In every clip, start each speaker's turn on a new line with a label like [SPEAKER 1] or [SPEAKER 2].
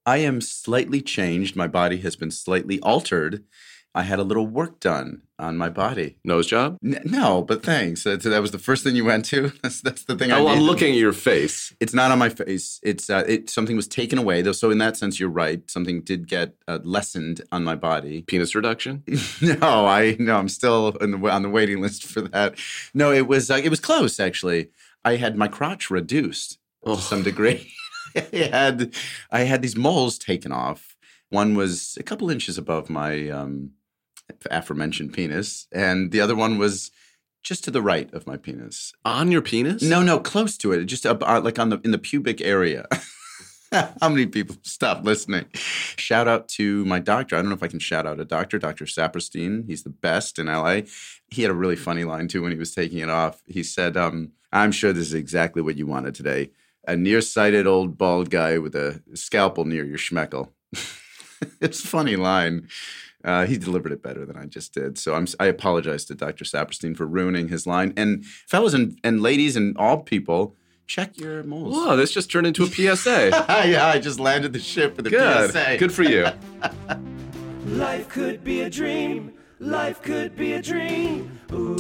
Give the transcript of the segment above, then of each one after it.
[SPEAKER 1] I am slightly changed. My body has been slightly altered. I had a little work done on my body.
[SPEAKER 2] Nose job?
[SPEAKER 1] No, but thanks. So that was the first thing you went to? That's the thing I
[SPEAKER 2] I'm
[SPEAKER 1] needed.
[SPEAKER 2] looking at your face.
[SPEAKER 1] It's not on my face. It's something was taken away, though. So in that sense, you're right. Something did get lessened on my body.
[SPEAKER 2] Penis reduction?
[SPEAKER 1] No, I'm still on the waiting list for that. No, it was close, actually. I had my crotch reduced to some degree. I had these moles taken off. One was a couple inches above my aforementioned penis, and the other one was just to the right of my penis.
[SPEAKER 2] On your penis?
[SPEAKER 1] No, close to it, just like in the pubic area. How many people stop listening? Shout out to my doctor. I don't know if I can shout out a doctor, Dr. Saperstein. He's the best in LA. He had a really funny line, too, when he was taking it off. He said, I'm sure this is exactly what you wanted today. A nearsighted old bald guy with a scalpel near your schmeckle. It's a funny line. He delivered it better than I just did. So I apologize to Dr. Saperstein for ruining his line. And fellas and ladies and all people, check your moles.
[SPEAKER 2] Whoa, this just turned into a PSA.
[SPEAKER 1] Yeah, I just landed the ship with a PSA.
[SPEAKER 2] Good for you.
[SPEAKER 3] Life could be a dream. Life could be a dream. Ooh,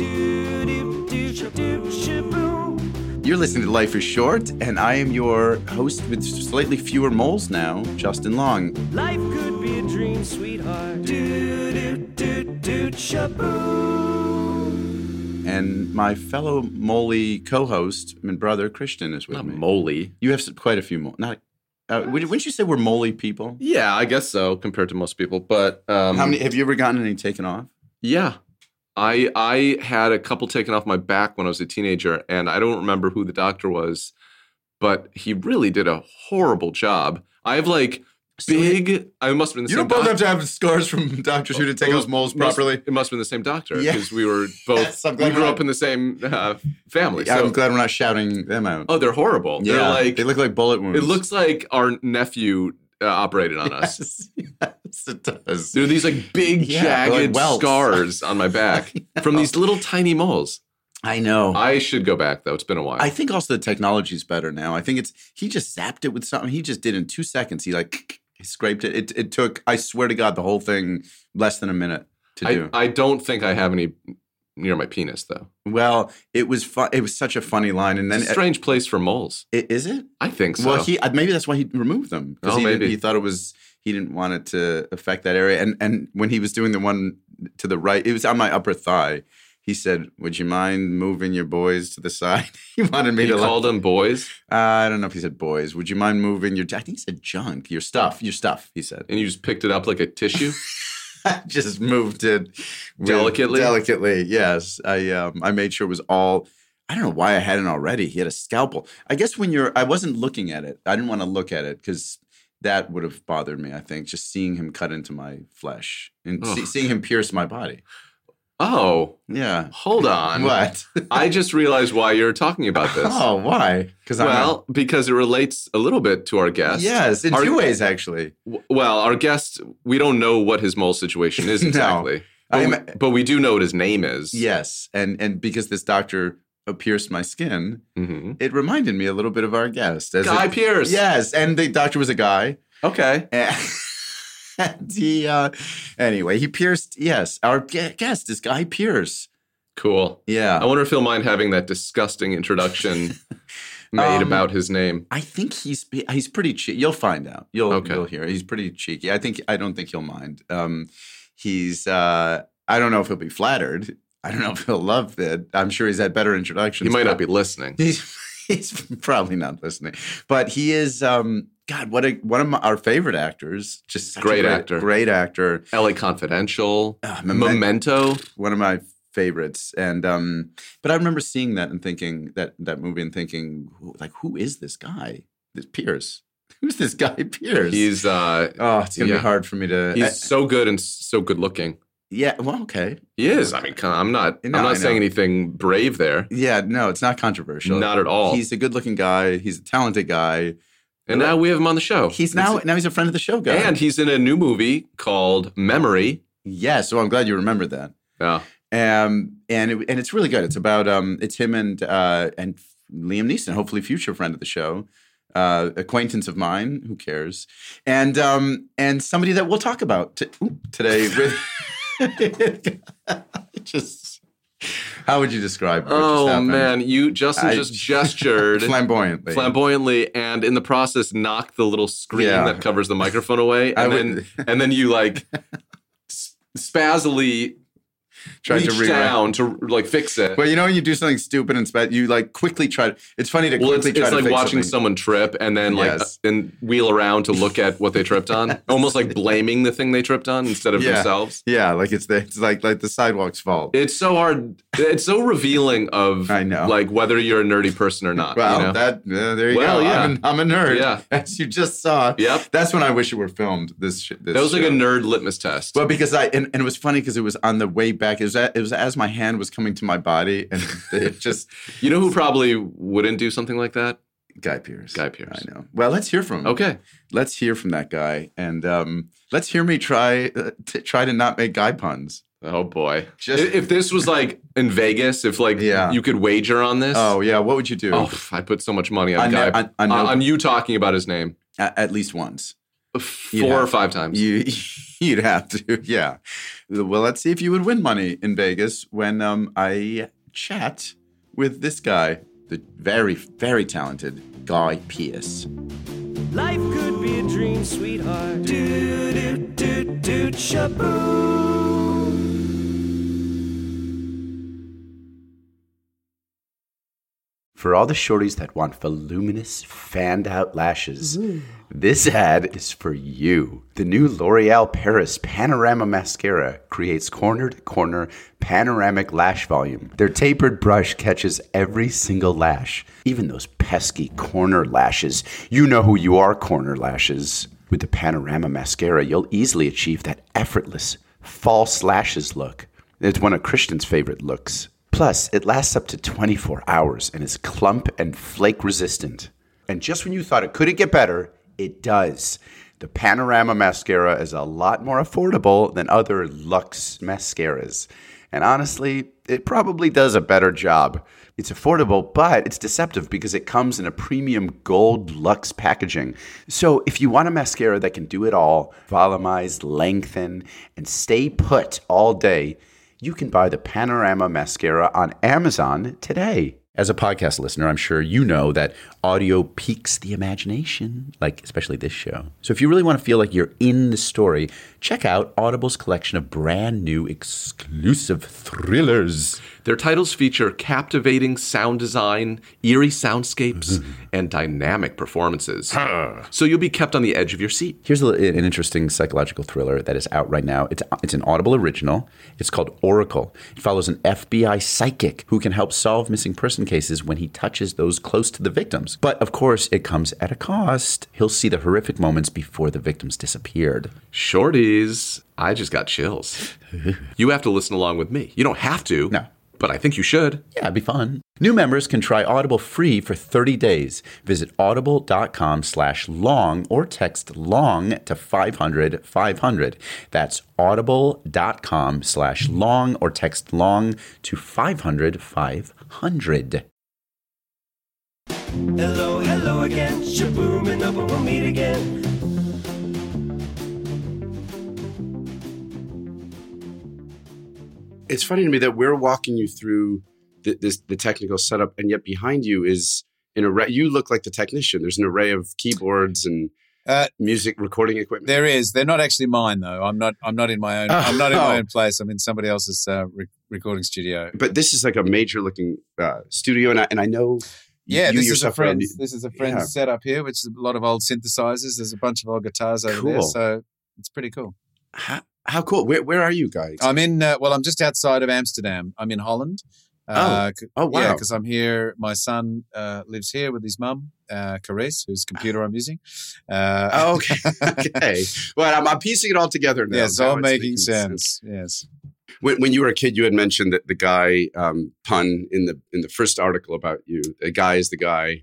[SPEAKER 3] shaboom.
[SPEAKER 1] You're listening to Life is Short, and I am your host with slightly fewer moles now, Justin Long.
[SPEAKER 3] Life could be a dream, sweetheart. Shaboom.
[SPEAKER 1] And my fellow moley co-host and brother, Christian, is with
[SPEAKER 2] Not
[SPEAKER 1] me.
[SPEAKER 2] moley.
[SPEAKER 1] You have quite a few moles. Wouldn't you say we're moley people?
[SPEAKER 2] Yeah, I guess so, compared to most people. But
[SPEAKER 1] How many have you ever gotten any taken off?
[SPEAKER 2] Yeah. I had a couple taken off my back when I was a teenager, and I don't remember who the doctor was, but he really did a horrible job. I have I must have been the same
[SPEAKER 1] You don't both
[SPEAKER 2] doctor.
[SPEAKER 1] have to have scars from doctors who didn't take those moles properly.
[SPEAKER 2] It must have been the same doctor,
[SPEAKER 1] Yeah.
[SPEAKER 2] because we were both,
[SPEAKER 1] Yes, I'm glad
[SPEAKER 2] we grew
[SPEAKER 1] we're
[SPEAKER 2] up in the same family. So,
[SPEAKER 1] I'm glad we're not shouting them out.
[SPEAKER 2] oh, they're horrible.
[SPEAKER 1] Yeah,
[SPEAKER 2] They're
[SPEAKER 1] they look like bullet wounds.
[SPEAKER 2] it looks like our nephew operated on us.
[SPEAKER 1] Yes, it does.
[SPEAKER 2] There are these big,
[SPEAKER 1] Yeah, they're like
[SPEAKER 2] jagged
[SPEAKER 1] welts.
[SPEAKER 2] scars on my back from these little tiny moles.
[SPEAKER 1] I know.
[SPEAKER 2] I should go back, though. It's been a while.
[SPEAKER 1] I think also the technology's better now. I think he just zapped it with something. He just did in 2 seconds. He scraped it. It took, I swear to God, the whole thing less than a minute to do.
[SPEAKER 2] I don't think I have any near my penis, though.
[SPEAKER 1] Well, it was it was such a funny line. And then
[SPEAKER 2] It's a strange place for moles.
[SPEAKER 1] Is it?
[SPEAKER 2] I think so.
[SPEAKER 1] Well, maybe that's why he removed them.
[SPEAKER 2] Oh, maybe.
[SPEAKER 1] He thought he didn't want it to affect that area. And when he was doing the one to the right, it was on my upper thigh. He said, "Would you mind moving your boys to the side?" He wanted me
[SPEAKER 2] He
[SPEAKER 1] to
[SPEAKER 2] called them boys,
[SPEAKER 1] I don't know if he said boys. Would you mind moving your? I think he said junk, your stuff. He said.
[SPEAKER 2] and you just picked it up like a tissue.
[SPEAKER 1] I just moved it
[SPEAKER 2] Delicately?
[SPEAKER 1] Delicately, yes. I made sure it was all. I don't know why I hadn't already. He had a scalpel. I guess I wasn't looking at it. I didn't want to look at it because that would have bothered me. I think just seeing him cut into my flesh and seeing him pierce my body.
[SPEAKER 2] Oh,
[SPEAKER 1] Yeah.
[SPEAKER 2] hold on.
[SPEAKER 1] What?
[SPEAKER 2] I just realized why you're talking about this.
[SPEAKER 1] Oh, why?
[SPEAKER 2] Because it relates a little bit to our guest.
[SPEAKER 1] Yes, in two ways actually.
[SPEAKER 2] Well, our guest, we don't know what his mole situation is
[SPEAKER 1] No.
[SPEAKER 2] exactly.
[SPEAKER 1] I
[SPEAKER 2] But we do know what his name is.
[SPEAKER 1] Yes, and because this doctor pierced my skin,
[SPEAKER 2] Mm-hmm.
[SPEAKER 1] it reminded me a little bit of our guest.
[SPEAKER 2] Guy Pearce.
[SPEAKER 1] Yes, and the doctor was a guy.
[SPEAKER 2] Okay.
[SPEAKER 1] And he, anyway, he pierced, yes, our guest is Guy Pearce.
[SPEAKER 2] Cool.
[SPEAKER 1] Yeah.
[SPEAKER 2] I wonder if he'll mind having that disgusting introduction made about his name.
[SPEAKER 1] I think he's pretty cheeky. You'll find out. You'll hear. He's pretty cheeky. I don't think he'll mind. I don't know if he'll be flattered. I don't know if he'll love it. I'm sure he's had better introductions.
[SPEAKER 2] He might not be listening.
[SPEAKER 1] He's probably not listening, but he is. God, one of our favorite actors. Just such
[SPEAKER 2] Great
[SPEAKER 1] a
[SPEAKER 2] actor.
[SPEAKER 1] Great actor.
[SPEAKER 2] LA Confidential.
[SPEAKER 1] Memento. One of my favorites. And but I remember seeing that and thinking that movie and thinking, who is this guy? This Pierce. Who's this Guy Pearce?
[SPEAKER 2] He's
[SPEAKER 1] it's gonna be hard for me to.
[SPEAKER 2] He's so good and so good looking.
[SPEAKER 1] Yeah. Well, okay.
[SPEAKER 2] He is. I mean, I'm not saying anything brave there.
[SPEAKER 1] Yeah. No, it's not controversial.
[SPEAKER 2] Not at all.
[SPEAKER 1] He's a good-looking guy. He's a talented guy.
[SPEAKER 2] And now we have him on the show.
[SPEAKER 1] He's now he's a friend of the show guy.
[SPEAKER 2] And he's in a new movie called Memory.
[SPEAKER 1] Yes. So I'm glad you remembered that.
[SPEAKER 2] Yeah.
[SPEAKER 1] And it's really good. It's about it's him and Liam Neeson, hopefully future friend of the show. acquaintance of mine. Who cares? And somebody that we'll talk about today with just. How would you describe what just happened?
[SPEAKER 2] Man, Justin just gestured
[SPEAKER 1] flamboyantly,
[SPEAKER 2] and in the process knocked the little screen that covers the microphone away, and then you like spazzily
[SPEAKER 1] tried
[SPEAKER 2] reach down to like fix it.
[SPEAKER 1] Well, you know when you do something stupid and you like quickly try. It's funny to quickly try to fix
[SPEAKER 2] it's like watching
[SPEAKER 1] something.
[SPEAKER 2] someone trip and then and wheel around to look at what they tripped on, almost like blaming the thing they tripped on instead of themselves.
[SPEAKER 1] Yeah, like it's like the sidewalk's fault.
[SPEAKER 2] It's so hard. It's so revealing of
[SPEAKER 1] I know.
[SPEAKER 2] like whether you're a nerdy person or not.
[SPEAKER 1] Well,
[SPEAKER 2] you know?
[SPEAKER 1] there you go.
[SPEAKER 2] Yeah.
[SPEAKER 1] I'm a nerd.
[SPEAKER 2] Yeah.
[SPEAKER 1] As you just saw.
[SPEAKER 2] Yep.
[SPEAKER 1] That's when I wish it were filmed. This
[SPEAKER 2] that was
[SPEAKER 1] show.
[SPEAKER 2] like a nerd litmus test.
[SPEAKER 1] Well, because and it was funny because it was on the way back. It was as my hand was coming to my body, and it just.
[SPEAKER 2] You know who probably wouldn't do something like that?
[SPEAKER 1] Guy Pearce.
[SPEAKER 2] I
[SPEAKER 1] know. Well, let's hear from him.
[SPEAKER 2] Okay.
[SPEAKER 1] Let's hear from that guy, and let's hear me try to not make guy puns.
[SPEAKER 2] Oh boy! If this was like in Vegas, if like you could wager on this.
[SPEAKER 1] Oh yeah, what would you do?
[SPEAKER 2] Oh, I put so much money on on you talking about his name
[SPEAKER 1] at least once,
[SPEAKER 2] 4 or 5 times.
[SPEAKER 1] You'd have to, yeah. Well, let's see if you would win money in Vegas when I chat with this guy, the very, very talented Guy Pearce.
[SPEAKER 3] Life could be a dream, sweetheart. Do do do do shaboo.
[SPEAKER 4] For all the shorties that want voluminous, fanned-out lashes, this ad is for you. The new L'Oreal Paris Panorama Mascara creates corner-to-corner panoramic lash volume. Their tapered brush catches every single lash, even those pesky corner lashes. You know who you are, corner lashes. With the Panorama Mascara, you'll easily achieve that effortless, false lashes look. It's one of Christian's favorite looks. Plus, it lasts up to 24 hours and is clump and flake resistant. And just when you thought it couldn't get better, it does. The Panorama Mascara is a lot more affordable than other Luxe mascaras. And honestly, it probably does a better job. It's affordable, but it's deceptive because it comes in a premium gold luxe packaging. So if you want a mascara that can do it all, volumize, lengthen, and stay put all day, you can buy the Panorama Mascara on Amazon today. As a podcast listener, I'm sure you know that audio piques the imagination, like especially this show. So if you really want to feel like you're in the story, check out Audible's collection of brand new exclusive thrillers.
[SPEAKER 2] Their titles feature captivating sound design, eerie soundscapes, and dynamic performances. So you'll be kept on the edge of your seat.
[SPEAKER 4] Here's an interesting psychological thriller that is out right now. It's an Audible original. It's called Oracle. It follows an FBI psychic who can help solve missing person cases when he touches those close to the victims. But of course, it comes at a cost. He'll see the horrific moments before the victims disappeared.
[SPEAKER 2] Shorties, I just got chills. You have to listen along with me. You don't have to.
[SPEAKER 4] No.
[SPEAKER 2] But I think you should.
[SPEAKER 4] Yeah, it'd be fun. New members can try Audible free for 30 days. Visit audible.com/long or text long to 500 500. That's audible.com/long or text long to 500 500.
[SPEAKER 3] Hello, hello again. Shaboom, and open, we'll meet again.
[SPEAKER 5] It's funny to me that we're walking you through the technical setup, and yet behind you is an array. You look like the technician. There's an array of keyboards and music recording equipment.
[SPEAKER 6] There is. They're not actually mine, though. I'm not in my own. I'm not in my own place. I'm in somebody else's recording studio.
[SPEAKER 5] But this is like a major looking studio, and I know.
[SPEAKER 6] Yeah,
[SPEAKER 5] this
[SPEAKER 6] is a friend's setup here, which is a lot of old synthesizers. There's a bunch of old guitars over there, so it's pretty cool.
[SPEAKER 5] How cool! Where are you guys?
[SPEAKER 6] I'm in. I'm just outside of Amsterdam. I'm in Holland.
[SPEAKER 5] Oh wow!
[SPEAKER 6] Yeah, because I'm here. My son lives here with his mum, Carice, whose computer I'm using.
[SPEAKER 5] Okay. Okay. Well, I'm piecing it all together now.
[SPEAKER 6] Yeah, it's all making sense. Yes.
[SPEAKER 5] When you were a kid, you had mentioned that the guy pun in the first article about you. The guy is the guy.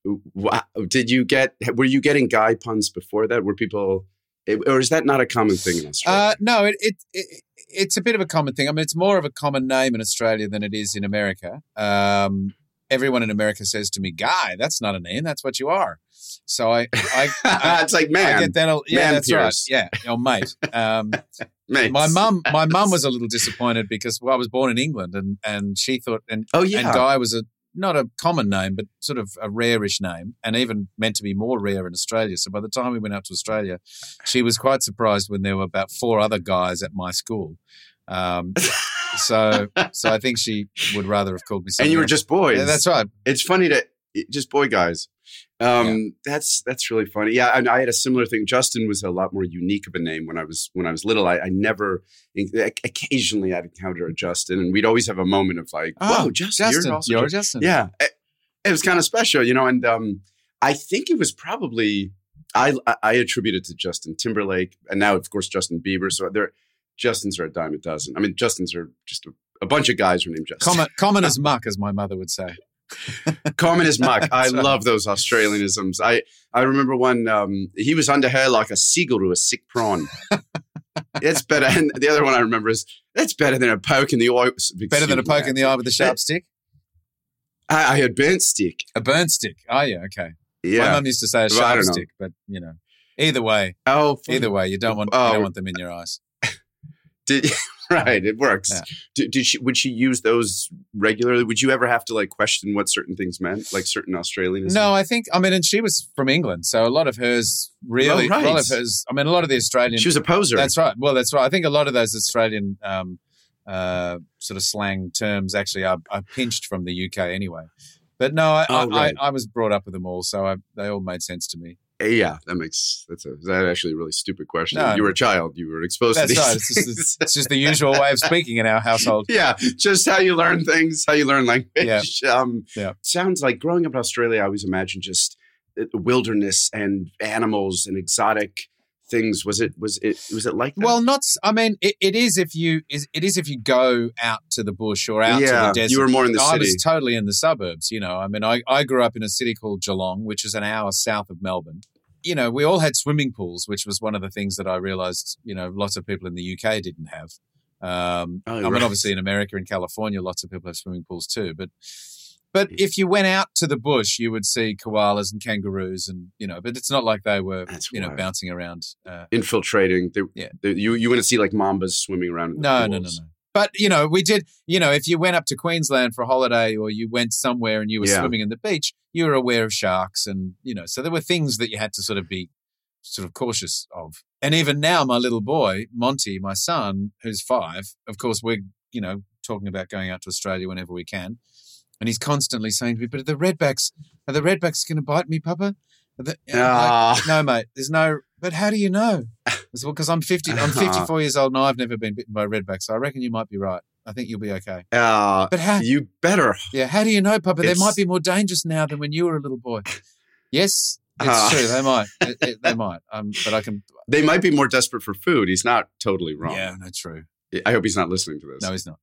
[SPEAKER 5] Were you getting guy puns before that? Were people, or is that not a common thing in Australia?
[SPEAKER 6] No, it's a bit of a common thing. I mean, it's more of a common name in Australia than it is in America. everyone in America says to me, "Guy, that's not a name. That's what you are." So I
[SPEAKER 5] it's like man.
[SPEAKER 6] I get that. Yeah,
[SPEAKER 5] man
[SPEAKER 6] that's
[SPEAKER 5] Pierce.
[SPEAKER 6] right. Yeah, mate.
[SPEAKER 5] Mate.
[SPEAKER 6] My mum was a little disappointed because I was born in England, and she thought, and Guy was not a common name, but sort of a rare-ish name, and even meant to be more rare in Australia. So by the time we went out to Australia, she was quite surprised when there were about 4 other guys at my school. So I think she would rather have called me something.
[SPEAKER 5] And you were
[SPEAKER 6] else.
[SPEAKER 5] just boys.
[SPEAKER 6] Yeah, that's right.
[SPEAKER 5] It's funny just boy guys. That's really funny. Yeah, and I had a similar thing. Justin was a lot more unique of a name when I was little. I never occasionally I'd encounter a Justin, and we'd always have a moment of like, "Whoa, Justin, you're
[SPEAKER 6] Justin."
[SPEAKER 5] Yeah, it was kind of special, and I think it was probably I attribute it to Justin Timberlake, and now of course Justin Bieber. So Justins are a dime a dozen. I mean, Justins are just a bunch of guys who are named Justin.
[SPEAKER 6] Common as muck, as my mother would say.
[SPEAKER 5] Common as muck. I love those Australianisms. I remember one, he was under her like a seagull to a sick prawn. It's better. And the other one I remember is, that's better than a poke in the eye.
[SPEAKER 6] Better than a poke in the eye with a sharp stick?
[SPEAKER 5] I heard burnt stick.
[SPEAKER 6] A burnt stick. Oh, yeah, okay.
[SPEAKER 5] Yeah.
[SPEAKER 6] My mum used to say a sharp stick, but, either way.
[SPEAKER 5] Oh,
[SPEAKER 6] either way, you don't want them in your eyes.
[SPEAKER 5] Right, it works.
[SPEAKER 6] Yeah.
[SPEAKER 5] Would she use those regularly? Would you ever have to question what certain things meant, like certain Australianism?
[SPEAKER 6] No, and she was from England, so a lot of hers really, a lot of the Australian.
[SPEAKER 5] She was a poser.
[SPEAKER 6] That's right. Well, that's right. I think a lot of those Australian sort of slang terms actually are pinched from the UK anyway. But no, I was brought up with them all, so they all made sense to me.
[SPEAKER 5] Yeah, that's actually a really stupid question. No, you were a child. You were exposed to these.
[SPEAKER 6] That's right. It's just the usual way of speaking in our household.
[SPEAKER 5] Yeah, just how you learn things, how you learn language.
[SPEAKER 6] Yeah.
[SPEAKER 5] Sounds like growing up in Australia, I always imagined just the wilderness and animals and exotic things. Was it like that?
[SPEAKER 6] Well, it is if you go out to the bush or out to the desert.
[SPEAKER 5] You were more in the city.
[SPEAKER 6] I was totally in the suburbs, I grew up in a city called Geelong, which is an hour south of Melbourne. We all had swimming pools, which was one of the things that I realized, lots of people in the UK didn't have. Obviously in America and California, lots of people have swimming pools too, But if you went out to the bush, you would see koalas and kangaroos, and but it's not like they were, bouncing around,
[SPEAKER 5] infiltrating. You wouldn't see like mambas swimming around. In the pools.
[SPEAKER 6] No. But we did. If you went up to Queensland for a holiday, or you went somewhere and you were swimming in the beach, you were aware of sharks, and so there were things that you had to sort of be cautious of. And even now, my little boy Monty, my son, who's 5, of course, we're talking about going out to Australia whenever we can. And he's constantly saying to me, "But are the redbacks going to bite me, Papa?" No, mate. There's no. But how do you know? Well, because I'm 50. I'm 54 years old, and I've never been bitten by a redback. So I reckon you might be right. I think you'll be okay.
[SPEAKER 5] But how? You better.
[SPEAKER 6] Yeah. How do you know, Papa? They might be more dangerous now than when you were a little boy. Yes, it's true. They might. They might. But I can.
[SPEAKER 5] They might be more desperate for food. He's not totally wrong.
[SPEAKER 6] Yeah, that's true.
[SPEAKER 5] I hope he's not listening to this.
[SPEAKER 6] No, he's not.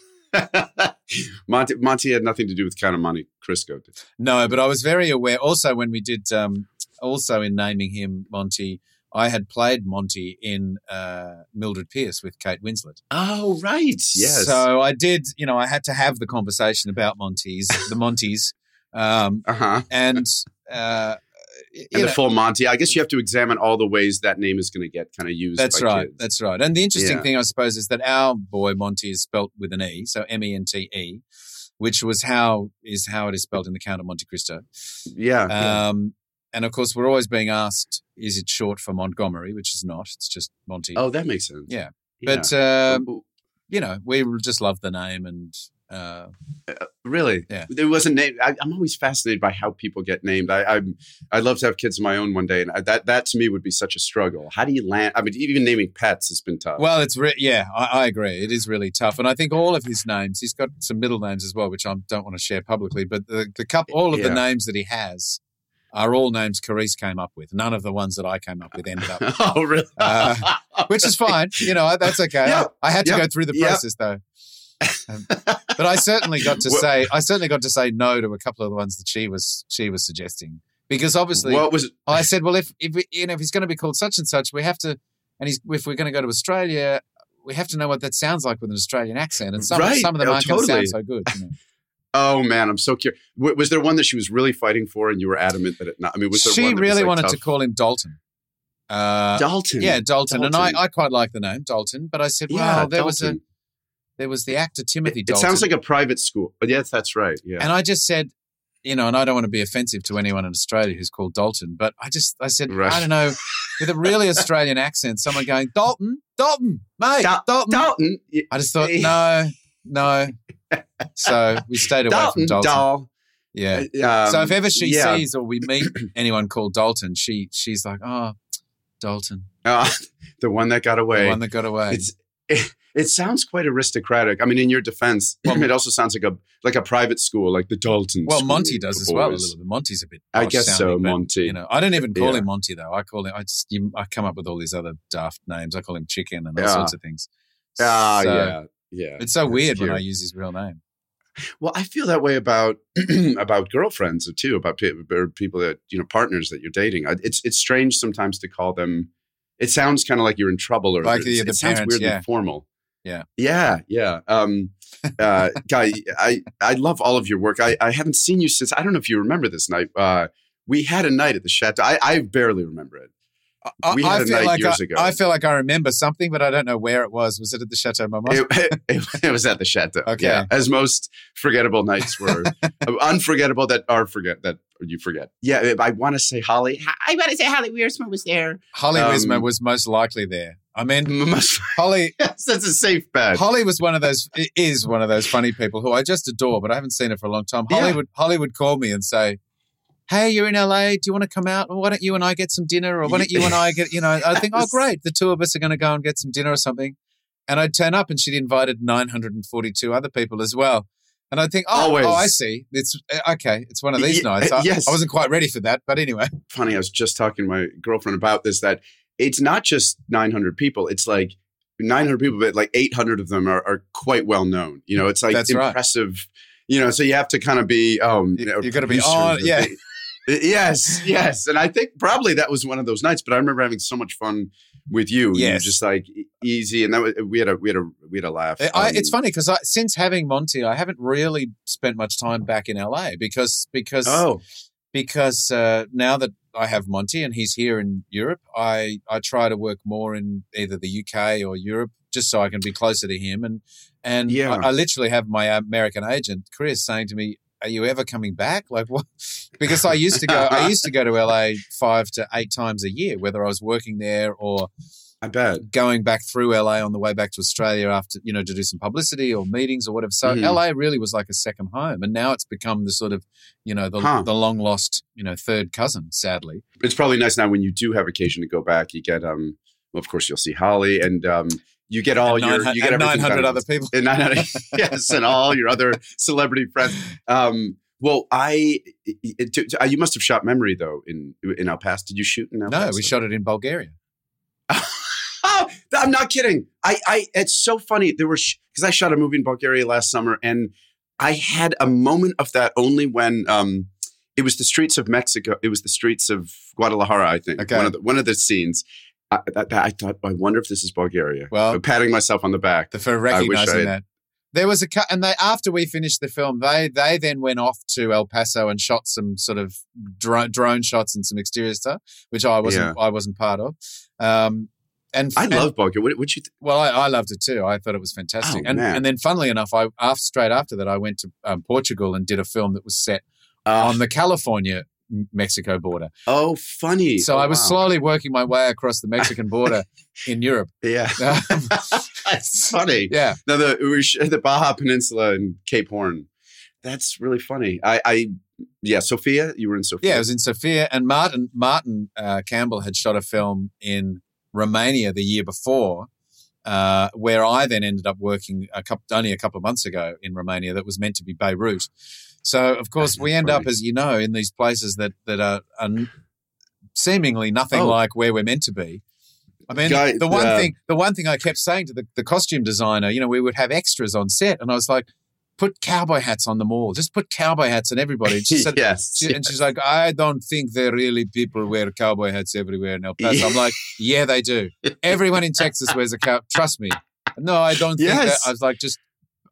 [SPEAKER 5] Monty had nothing to do with Count of Monte Cristo.
[SPEAKER 6] No, but I was very aware. Also, when we did, also in naming him Monty, I had played Monty in Mildred Pierce with Kate Winslet.
[SPEAKER 5] Oh, right. Yes.
[SPEAKER 6] So I did, I had to have the conversation about the Monties. And
[SPEAKER 5] the full Monty. I guess you have to examine all the ways that name is going to get kind of used.
[SPEAKER 6] That's
[SPEAKER 5] by
[SPEAKER 6] right.
[SPEAKER 5] kids.
[SPEAKER 6] That's right. And the interesting thing, I suppose, is that our boy Monty is spelt with an E, so Mente, which was how it is spelled in the Count of Monte Cristo.
[SPEAKER 5] Yeah.
[SPEAKER 6] And of course, we're always being asked, is it short for Montgomery? Which is not. It's just Monty.
[SPEAKER 5] Oh, that makes sense.
[SPEAKER 6] Yeah. But we just love the name and.
[SPEAKER 5] Really?
[SPEAKER 6] Yeah.
[SPEAKER 5] There was a name. I'm always fascinated by how people get named. I'd love to have kids of my own one day, and that to me would be such a struggle. How do you land? I mean, even naming pets has been tough.
[SPEAKER 6] Well, I agree. It is really tough, and I think all of his names. He's got some middle names as well, which I don't want to share publicly. But all of the names that he has are all names Carice came up with. None of the ones that I came up with ended up with.
[SPEAKER 5] Oh, really?
[SPEAKER 6] Which is fine. That's okay. Yeah. I had to go through the process though. But I certainly got to say no to a couple of the ones that she was suggesting, because obviously I said, well, if he's going to be called such and such, we have to, and if we're going to go to Australia, we have to know what that sounds like with an Australian accent, and some of them aren't going to sound so good.
[SPEAKER 5] Oh man, I'm so curious. Was there one that she was really fighting for, and you were adamant that it not? I mean, was there
[SPEAKER 6] She
[SPEAKER 5] one that
[SPEAKER 6] really
[SPEAKER 5] was, like,
[SPEAKER 6] wanted
[SPEAKER 5] tough?
[SPEAKER 6] to call him Dalton.
[SPEAKER 5] Dalton.
[SPEAKER 6] Yeah, Dalton. And
[SPEAKER 5] Dalton.
[SPEAKER 6] I quite like the name Dalton, but I said,
[SPEAKER 5] Yeah,
[SPEAKER 6] well, there
[SPEAKER 5] Dalton.
[SPEAKER 6] was the actor Timothy
[SPEAKER 5] It
[SPEAKER 6] Dalton.
[SPEAKER 5] sounds like a private school. But yes, that's right. Yeah.
[SPEAKER 6] And I just said, and I don't want to be offensive to anyone in Australia who's called Dalton, but I said,
[SPEAKER 5] Right.
[SPEAKER 6] I don't know, with a really Australian accent, someone going, Dalton, mate, Dalton.
[SPEAKER 5] Dalton.
[SPEAKER 6] I just thought, no. So we stayed away from Dalton.
[SPEAKER 5] Doll.
[SPEAKER 6] Yeah.
[SPEAKER 5] Um,
[SPEAKER 6] So if ever she
[SPEAKER 5] yeah.
[SPEAKER 6] sees or we meet anyone called Dalton, she's like, oh, Dalton,
[SPEAKER 5] The one that got away.
[SPEAKER 6] the one that got away.
[SPEAKER 5] It sounds quite aristocratic. I mean, in your defense, it also sounds like a private school, like the Dalton.
[SPEAKER 6] Well,
[SPEAKER 5] School
[SPEAKER 6] Monty does
[SPEAKER 5] for
[SPEAKER 6] as well a
[SPEAKER 5] boys.
[SPEAKER 6] little bit. Monty's a bit.
[SPEAKER 5] I
[SPEAKER 6] posh
[SPEAKER 5] guess so,
[SPEAKER 6] sounding, but,
[SPEAKER 5] Monty.
[SPEAKER 6] I don't even call
[SPEAKER 5] Yeah.
[SPEAKER 6] him Monty though. I call him. I come up with all these other daft names. I call him Chicken and all
[SPEAKER 5] Yeah.
[SPEAKER 6] sorts of things.
[SPEAKER 5] Ah,
[SPEAKER 6] So
[SPEAKER 5] yeah.
[SPEAKER 6] It's so
[SPEAKER 5] That's
[SPEAKER 6] weird when
[SPEAKER 5] cute.
[SPEAKER 6] I use his real name.
[SPEAKER 5] Well, I feel that way about about girlfriends too, about people that partners that you're dating. It's strange sometimes to call them. It sounds kind of like you're in trouble, or
[SPEAKER 6] Like
[SPEAKER 5] it
[SPEAKER 6] the
[SPEAKER 5] sounds
[SPEAKER 6] parents,
[SPEAKER 5] weirdly
[SPEAKER 6] yeah.
[SPEAKER 5] formal.
[SPEAKER 6] Yeah.
[SPEAKER 5] Yeah. Guy, I love all of your work. I haven't seen you since, I don't know if you remember this night. We had a night at the Chateau. I barely remember it. We had a night years ago.
[SPEAKER 6] I feel like I remember something, but I don't know where it was. Was it at the Chateau Marmont?
[SPEAKER 5] It was at the Chateau.
[SPEAKER 6] Okay.
[SPEAKER 5] Yeah, as most forgettable nights were. Unforgettable that you forget. Yeah, I want to say Holly. I want to say Holly Wearsma was there.
[SPEAKER 6] Holly Wismer was most likely there. I mean, Holly.
[SPEAKER 5] Yes, that's a safe bet.
[SPEAKER 6] Holly is one of those funny people who I just adore, but I haven't seen her for a long time.
[SPEAKER 5] Yeah.
[SPEAKER 6] Holly would call me and say, hey, you're in LA. Do you want to come out? Or why don't you and I get some dinner? Or why don't you and I get, I think, oh, great. The two of us are going to go and get some dinner or something. And I'd turn up and she'd invited 942 other people as well. And I'd think,
[SPEAKER 5] Always.
[SPEAKER 6] I see. It's okay. It's one of these nights.
[SPEAKER 5] Yes.
[SPEAKER 6] I wasn't quite ready for that. But anyway.
[SPEAKER 5] Funny, I was just talking to my girlfriend about this, that it's not just 900 people. It's like 900 people, but like 800 of them are quite well known. It's like
[SPEAKER 6] That's right.
[SPEAKER 5] impressive. So you have to kind of be,
[SPEAKER 6] you got to be on. Yeah.
[SPEAKER 5] Yes. And I think probably that was one of those nights, but I remember having so much fun with you.
[SPEAKER 6] Yes.
[SPEAKER 5] You were just like easy. And we had a laugh.
[SPEAKER 6] It's funny because since having Monty, I haven't really spent much time back in LA because now that I have Monty and he's here in Europe, I try to work more in either the UK or Europe just so I can be closer to him. And
[SPEAKER 5] Yeah.
[SPEAKER 6] I literally have my American agent, Chris, saying to me, are you ever coming back? Like what? Because I used to go to LA 5 to 8 times a year, whether I was working there or
[SPEAKER 5] I bet.
[SPEAKER 6] going back through LA on the way back to Australia after, to do some publicity or meetings or whatever. So
[SPEAKER 5] Mhm.
[SPEAKER 6] LA really was like a second home. And now it's become the sort of, the long lost, third cousin, sadly.
[SPEAKER 5] It's probably nice now when you do have occasion to go back, you get, well, of course you'll see Holly and, you get all
[SPEAKER 6] And
[SPEAKER 5] you get everything
[SPEAKER 6] 900
[SPEAKER 5] done.
[SPEAKER 6] other people.
[SPEAKER 5] And 900, yes, and all your other celebrity friends. Well, you must have shot Memory though in El Paso. Did you shoot in El Paso?
[SPEAKER 6] No, we shot it in Bulgaria.
[SPEAKER 5] Oh, I'm not kidding. It's so funny. There were because I shot a movie in Bulgaria last summer, and I had a moment of that only when it was the streets of Mexico. It was the streets of Guadalajara, I think.
[SPEAKER 6] Okay.
[SPEAKER 5] One of the scenes. I thought, I wonder if this is Bulgaria.
[SPEAKER 6] Well,
[SPEAKER 5] I'm patting myself on the back.
[SPEAKER 6] For
[SPEAKER 5] I wish I
[SPEAKER 6] recognizing
[SPEAKER 5] had-
[SPEAKER 6] that. There was and after we finished the film, they then went off to El Paso and shot some sort of drone shots and some exterior stuff, which I wasn't part of.
[SPEAKER 5] I love Bulgaria. What you?
[SPEAKER 6] Well, I loved it too. I thought it was fantastic.
[SPEAKER 5] Oh, man.
[SPEAKER 6] And then, funnily enough, straight after that, I went to Portugal and did a film that was set on the California-Mexico border.
[SPEAKER 5] Oh, funny.
[SPEAKER 6] So I was
[SPEAKER 5] wow.
[SPEAKER 6] slowly working my way across the Mexican border in Europe.
[SPEAKER 5] Yeah, that's funny.
[SPEAKER 6] Yeah.
[SPEAKER 5] No, the Baja Peninsula and Cape Horn. That's really funny. Sofia. You were in Sofia.
[SPEAKER 6] Yeah, I was in Sofia, and Martin Campbell had shot a film in Romania the year before, where I then ended up working only a couple of months ago in Romania. That was meant to be Beirut. So of course we end up, as you know, in these places that are seemingly nothing like where we're meant to be. I mean, the one thing I kept saying to the costume designer, we would have extras on set, and I was like, put cowboy hats on them all. Just put cowboy hats on everybody. And she said, and she's like, I don't think there really people wear cowboy hats everywhere in El Paso.
[SPEAKER 5] Yeah.
[SPEAKER 6] I'm like, yeah, they do. Everyone in Texas wears a cow. Trust me. No, I don't think that. I was like, just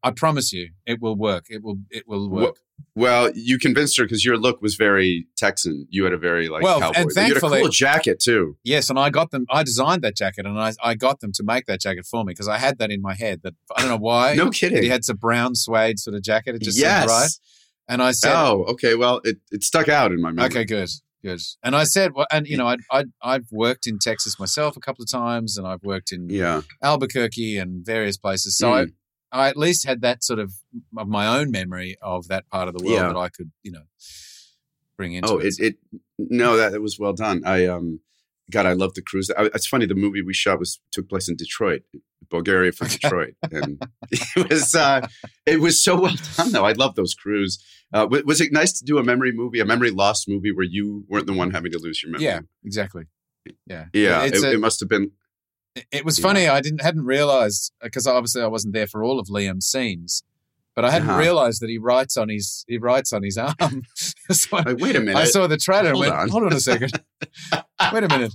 [SPEAKER 6] I promise you, it will work. It will work.
[SPEAKER 5] Well, you convinced her because your look was very Texan. You had a very cowboy.
[SPEAKER 6] And
[SPEAKER 5] you had a
[SPEAKER 6] thankfully,
[SPEAKER 5] cool jacket too.
[SPEAKER 6] Yes, and I got them. I designed that jacket, and I got them to make that jacket for me because I had that in my head. That I don't know why.
[SPEAKER 5] No kidding.
[SPEAKER 6] He had some brown suede sort of jacket. It just seemed right. And I said,
[SPEAKER 5] "Oh, okay. Well, it stuck out in my memory."
[SPEAKER 6] Okay, good. And I said, well, and I've worked in Texas myself a couple of times, and I've worked in Albuquerque and various places. So I at least had that sort of my own memory of that part of the world that I could, bring into it.
[SPEAKER 5] That was well done. I love the cruise. It's funny. The movie we shot took place in Detroit, Bulgaria for Detroit, and it was so well done. Though I love those crews. Was it nice to do a memory loss movie where you weren't the one having to lose your memory?
[SPEAKER 6] Yeah, exactly. Yeah,
[SPEAKER 5] It must have been.
[SPEAKER 6] It was funny. I hadn't realized because obviously I wasn't there for all of Liam's scenes, but I hadn't realized that he writes on his arm. So
[SPEAKER 5] wait a minute!
[SPEAKER 6] I saw the trailer and went, "Hold on a second. Wait a minute."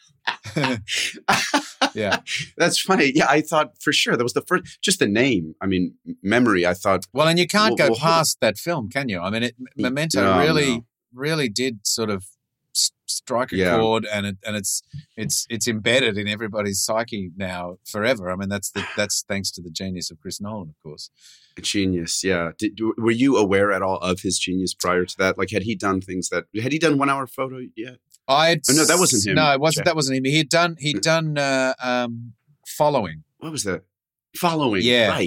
[SPEAKER 6] Yeah,
[SPEAKER 5] that's funny. Yeah, I thought for sure that was the first. Just the name. I mean, memory. I thought.
[SPEAKER 6] Well, and you can't go past that film, can you? I mean, Memento really did sort of strike a chord, and it's embedded in everybody's psyche now forever. I mean, that's thanks to the genius of Chris Nolan, of course.
[SPEAKER 5] Genius, yeah. Were you aware at all of his genius prior to that? Like, had he done 1 hour photo yet? No, that wasn't him.
[SPEAKER 6] No, it wasn't. That wasn't him. He'd done Following.
[SPEAKER 5] What was that? Following.
[SPEAKER 6] Yeah.
[SPEAKER 5] Right.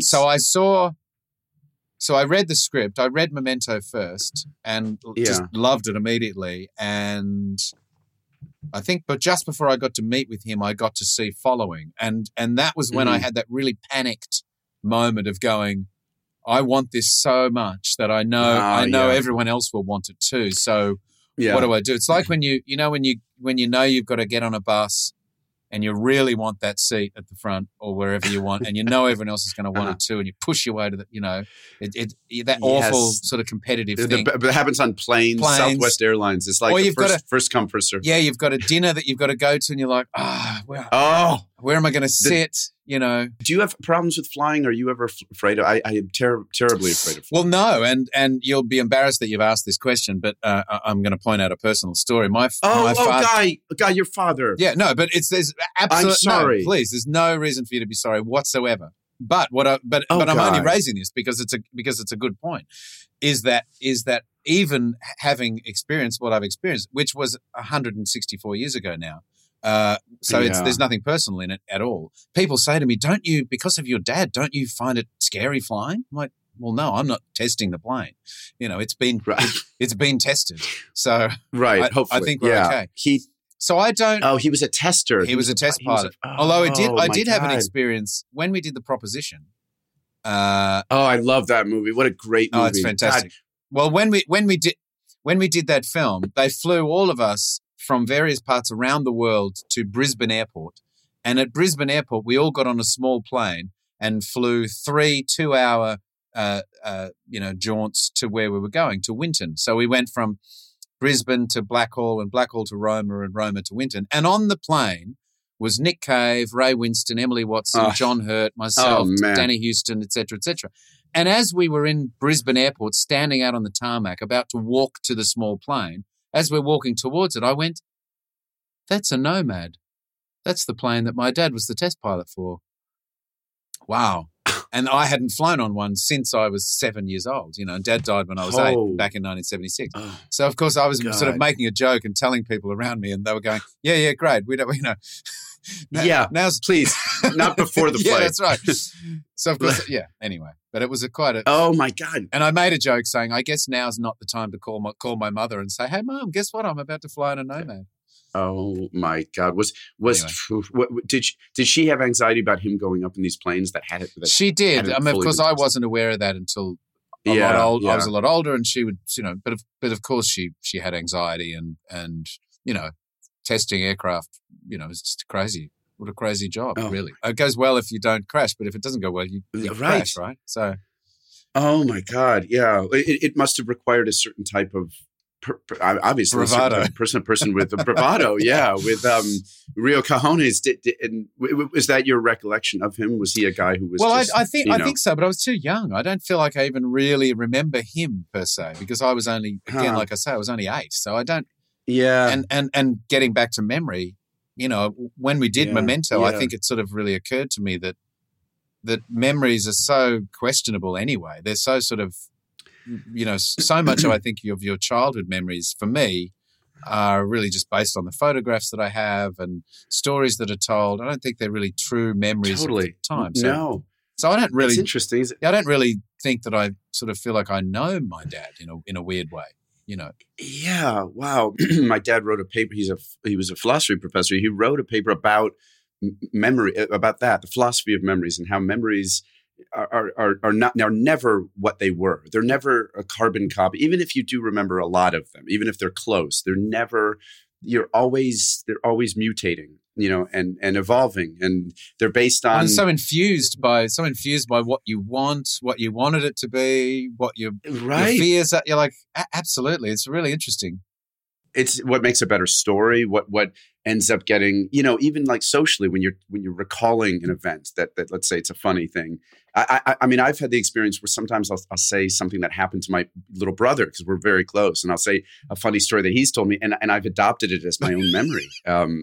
[SPEAKER 6] So I read the script. I read Memento first and just loved it immediately. And I think, but just before I got to meet with him, I got to see Following, and that was when I had that really panicked moment of going, I want this so much that I know everyone else will want it too. So what do I do? It's like when you know you've got to get on a bus and you really want that seat at the front or wherever you want, and everyone else is going to want it too, and you push your way to that awful sort of competitive thing.
[SPEAKER 5] But it happens on planes, Southwest Airlines. It's like first come, first serve.
[SPEAKER 6] Yeah, you've got a dinner that you've got to go to, and you're like, where am I going to sit? Do
[SPEAKER 5] you have problems with flying? Are you ever afraid of? I am terribly afraid of flying.
[SPEAKER 6] Well, no, and you'll be embarrassed that you've asked this question, but I'm going to point out a personal story. My father,
[SPEAKER 5] Guy, your father.
[SPEAKER 6] Yeah, no, but there's absolutely.
[SPEAKER 5] I'm sorry.
[SPEAKER 6] No, please, there's no reason for you to be sorry whatsoever. But I'm only raising this because it's a good point. Is that even having experienced what I've experienced, which was 164 years ago now. There's nothing personal in it at all. People say to me, because of your dad, don't you find it scary flying? I'm like, well, no, I'm not testing the plane. It's been tested. So
[SPEAKER 5] hopefully.
[SPEAKER 6] I think we're okay. So I don't.
[SPEAKER 5] Oh, he was a tester.
[SPEAKER 6] He was a test pilot. Although I did have an experience when we did The Proposition.
[SPEAKER 5] I love that movie. What a great movie.
[SPEAKER 6] Oh, it's fantastic. God. Well, when we did that film, they flew all of us from various parts around the world to Brisbane Airport. And at Brisbane Airport, we all got on a small plane and flew 3 2-hour jaunts to where we were going, to Winton. So we went from Brisbane to Blackhall and Blackhall to Roma and Roma to Winton. And on the plane was Nick Cave, Ray Winston, Emily Watson, John Hurt, myself, Danny Houston, et cetera, et cetera. And as we were in Brisbane Airport, standing out on the tarmac, about to walk to the small plane, as we're walking towards it, I went, that's a Nomad. That's the plane that my dad was the test pilot for. Wow. And I hadn't flown on one since I was 7 years old. And Dad died when I was 8, back in 1976. Oh, so, of course, I was sort of making a joke and telling people around me, and they were going, yeah, great. We don't, now's
[SPEAKER 5] please, not before the flight.
[SPEAKER 6] Yeah, that's right. So, of course, anyway. But it was quite a...
[SPEAKER 5] Oh, my God.
[SPEAKER 6] And I made a joke saying, I guess now's not the time to call my mother and say, hey, Mom, guess what? I'm about to fly in a Nomad.
[SPEAKER 5] Oh, my God.
[SPEAKER 6] Anyway.
[SPEAKER 5] Did she have anxiety about him going up in these planes that had it?
[SPEAKER 6] She did. I mean, of course, I wasn't aware of that until lot old. Yeah. I was a lot older, and she would, but of course she had anxiety and testing aircraft, it's just crazy. What a crazy job, really. It goes well if you don't crash, but if it doesn't go well, you crash, right? So.
[SPEAKER 5] Oh, my God. Yeah. It must have required a certain type of obviously
[SPEAKER 6] Bravado.
[SPEAKER 5] person to person with bravado. Yeah, with Rio Cajones. Was that your recollection of him? Was he a guy who was?
[SPEAKER 6] Well,
[SPEAKER 5] just,
[SPEAKER 6] I think so, but I was too young. I don't feel like I even really remember him per se because I was only, again, like I say, I was only 8, so I don't.
[SPEAKER 5] Yeah,
[SPEAKER 6] and getting back to memory, when we did Memento, I think it sort of really occurred to me that memories are so questionable anyway. They're so sort of, so much of I think of your childhood memories for me are really just based on the photographs that I have and stories that are told. I don't think they're really true memories of the time. So I don't really.
[SPEAKER 5] It's interesting.
[SPEAKER 6] I don't really think that I sort of feel like I know my dad in a weird way.
[SPEAKER 5] Yeah. Wow. My dad wrote a paper. He was a philosophy professor. He wrote a paper about memory, about that, the philosophy of memories, and how memories are never what they were. They're never a carbon copy. Even if you do remember a lot of them, even if they're close, they're always mutating, and evolving, and they're based on
[SPEAKER 6] and so infused by what you want, what you wanted it to be, what your fears are. You're like, absolutely. It's really interesting.
[SPEAKER 5] It's what makes a better story. What ends up getting, even like socially when you're recalling an event that let's say it's a funny thing. I mean, I've had the experience where sometimes I'll say something that happened to my little brother because we're very close, and I'll say a funny story that he's told me, and I've adopted it as my own memory. And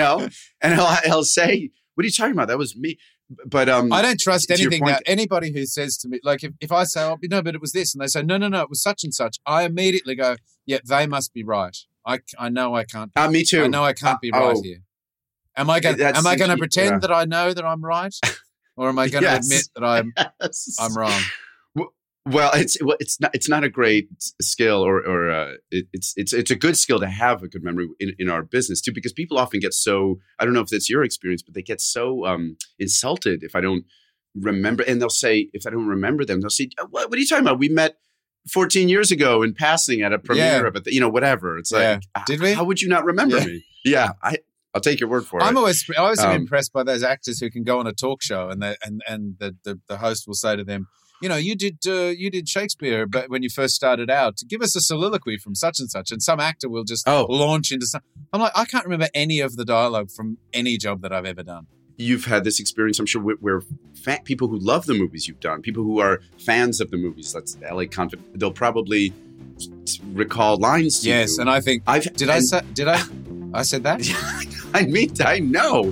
[SPEAKER 5] he'll say, "What are you talking about? That was me." But
[SPEAKER 6] I don't trust anything that anybody who says to me, like if I say, "Oh, no, but it was this," and they say, "No, it was such and such," I immediately go, "Yeah, they must be right. I know I can't.
[SPEAKER 5] Me too.
[SPEAKER 6] I know I can't be right here. Am I going to pretend that I know that I'm right, or am I going to admit that I'm wrong?"
[SPEAKER 5] Well, it's not a great skill, or it's a good skill to have a good memory in our business too, because people often get so, I don't know if that's your experience, but they get so insulted if I don't remember, and they'll say, if I don't remember them, they'll say, what are you talking about? We met 14 years ago in passing at a premiere, but whatever. It's like,
[SPEAKER 6] did we?
[SPEAKER 5] How would you not remember me? Yeah, I'll take your word for it.
[SPEAKER 6] I always am impressed by those actors who can go on a talk show and the host will say to them, you did Shakespeare, but when you first started out, give us a soliloquy from such and such, and some actor will just launch into some. I'm like, I can't remember any of the dialogue from any job that I've ever done.
[SPEAKER 5] You've had this experience, I'm sure, where people who love the movies you've done, people who are fans of the movies, that's LA Confidential, they'll probably recall lines to you.
[SPEAKER 6] Yes, and I think, I said that?
[SPEAKER 5] I know.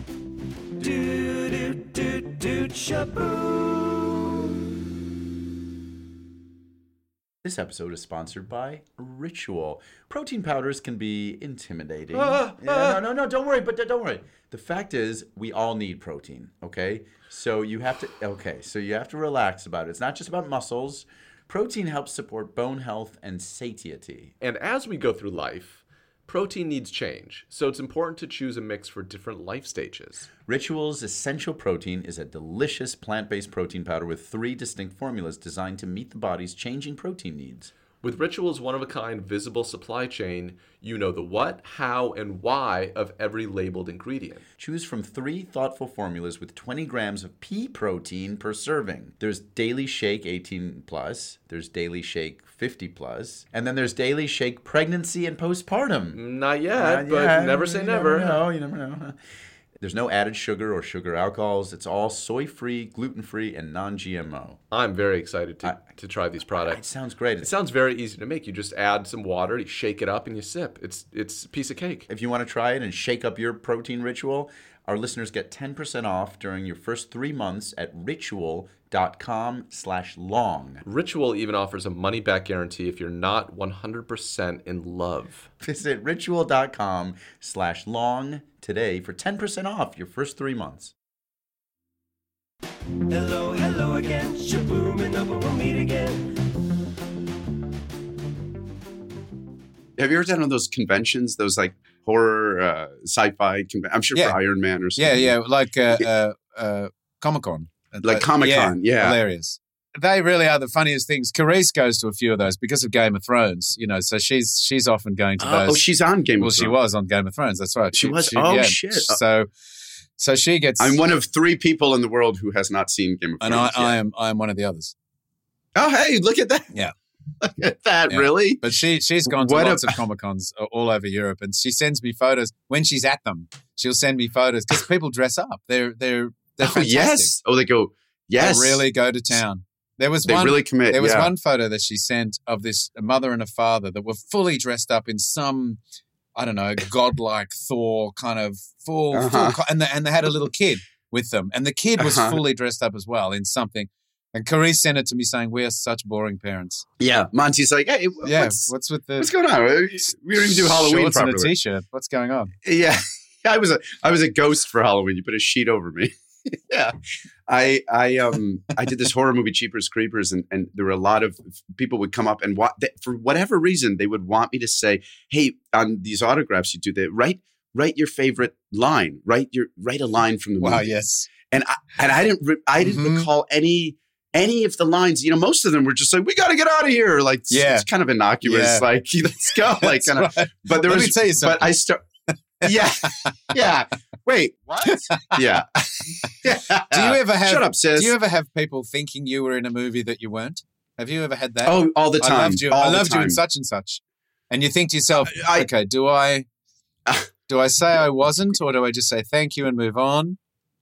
[SPEAKER 1] This episode is sponsored by Ritual. Protein powders can be intimidating. No, don't worry. But don't worry. The fact is, we all need protein. Okay, so you have to relax about it. It's not just about muscles. Protein helps support bone health and satiety.
[SPEAKER 2] And as we go through life, protein needs change, so it's important to choose a mix for different life stages.
[SPEAKER 1] Ritual's Essential Protein is a delicious plant-based protein powder with 3 distinct formulas designed to meet the body's changing protein needs.
[SPEAKER 2] With Ritual's one-of-a-kind visible supply chain, you know the what, how, and why of every labeled ingredient.
[SPEAKER 1] Choose from 3 thoughtful formulas with 20 grams of pea protein per serving. There's Daily Shake 18+, there's Daily Shake 50+, and then there's Daily Shake Pregnancy and Postpartum.
[SPEAKER 2] Not yet, but never say never.
[SPEAKER 1] You never know. There's no added sugar or sugar alcohols. It's all soy-free, gluten-free, and non-GMO.
[SPEAKER 2] I'm very excited to try these products.
[SPEAKER 1] It sounds great.
[SPEAKER 2] It sounds very easy to make. You just add some water, you shake it up, and you sip. It's a piece of cake.
[SPEAKER 1] If you want to try it and shake up your protein ritual, our listeners get 10% off during your first 3 months at ritual.com/long.
[SPEAKER 2] Ritual even offers a money-back guarantee if you're not 100% in love.
[SPEAKER 1] Visit ritual.com/long today for 10% off your first 3 months.
[SPEAKER 3] Hello again. Shaboom, and we'll meet again.
[SPEAKER 5] Have you ever done one of those conventions, those like horror, sci-fi conventions? I'm sure for Iron Man or something.
[SPEAKER 6] Yeah, like Comic-Con.
[SPEAKER 5] Like Comic-Con, yeah.
[SPEAKER 6] Hilarious. They really are the funniest things. Carice goes to a few of those because of Game of Thrones, so she's often going to those.
[SPEAKER 5] Oh, she's on Game of Thrones.
[SPEAKER 6] Well, she was on Game of Thrones. That's right.
[SPEAKER 5] She was? Shit.
[SPEAKER 6] So she gets...
[SPEAKER 5] I'm one of 3 people in the world who has not seen Game of Thrones
[SPEAKER 6] and I am one of the others.
[SPEAKER 5] Oh, hey, look at that.
[SPEAKER 6] Yeah.
[SPEAKER 5] Look at that,
[SPEAKER 6] Yeah.
[SPEAKER 5] really?
[SPEAKER 6] But she's gone to
[SPEAKER 5] What
[SPEAKER 6] lots of Comic-Cons all over Europe, and she sends me photos when she's at them. She'll send me photos because people dress up. They're fantastic.
[SPEAKER 5] Yes. Oh, they go, yes.
[SPEAKER 6] They really go to town. There was
[SPEAKER 5] They
[SPEAKER 6] one.
[SPEAKER 5] really commit.
[SPEAKER 6] There was
[SPEAKER 5] yeah.
[SPEAKER 6] one photo that she sent of a mother and a father that were fully dressed up in some, I don't know, godlike Thor kind of full, and they had a little kid with them, and the kid was fully dressed up as well in something. And Carice sent it to me saying, "We are such boring parents."
[SPEAKER 5] Yeah. Monty's like, hey,
[SPEAKER 6] Yeah,
[SPEAKER 5] what's
[SPEAKER 6] with the
[SPEAKER 5] going on? We don't even do Halloween
[SPEAKER 6] shorts and a
[SPEAKER 5] properly.
[SPEAKER 6] t-shirt? What's going on?
[SPEAKER 5] Yeah. I was a ghost for Halloween. You put a sheet over me. Yeah. I did this horror movie, Jeepers Creepers, and there were a lot of people would come up and for whatever reason, they would want me to say, hey, on these autographs you do, write your favorite line, write a line from the movie.
[SPEAKER 6] Wow, yes.
[SPEAKER 5] And I didn't recall any of the lines. You know, most of them were just like, we got to get out of here. Like, it's kind of innocuous.
[SPEAKER 6] Yeah.
[SPEAKER 5] Like, let's go. Like, kind of.
[SPEAKER 6] Right.
[SPEAKER 5] But there
[SPEAKER 6] Let
[SPEAKER 5] was.
[SPEAKER 6] me tell you something.
[SPEAKER 5] But I start. Yeah, yeah. Wait, what? Yeah.
[SPEAKER 6] Do you ever have?
[SPEAKER 5] Shut up, sis.
[SPEAKER 6] Do you ever have people thinking you were in a movie that you weren't? Have you ever had that?
[SPEAKER 5] Oh, all the time.
[SPEAKER 6] I loved you.
[SPEAKER 5] All
[SPEAKER 6] I
[SPEAKER 5] the
[SPEAKER 6] loved you in
[SPEAKER 5] time.
[SPEAKER 6] such and such, and you think to yourself,
[SPEAKER 5] I-
[SPEAKER 6] okay, do I say I wasn't, or do I just say thank you and move on?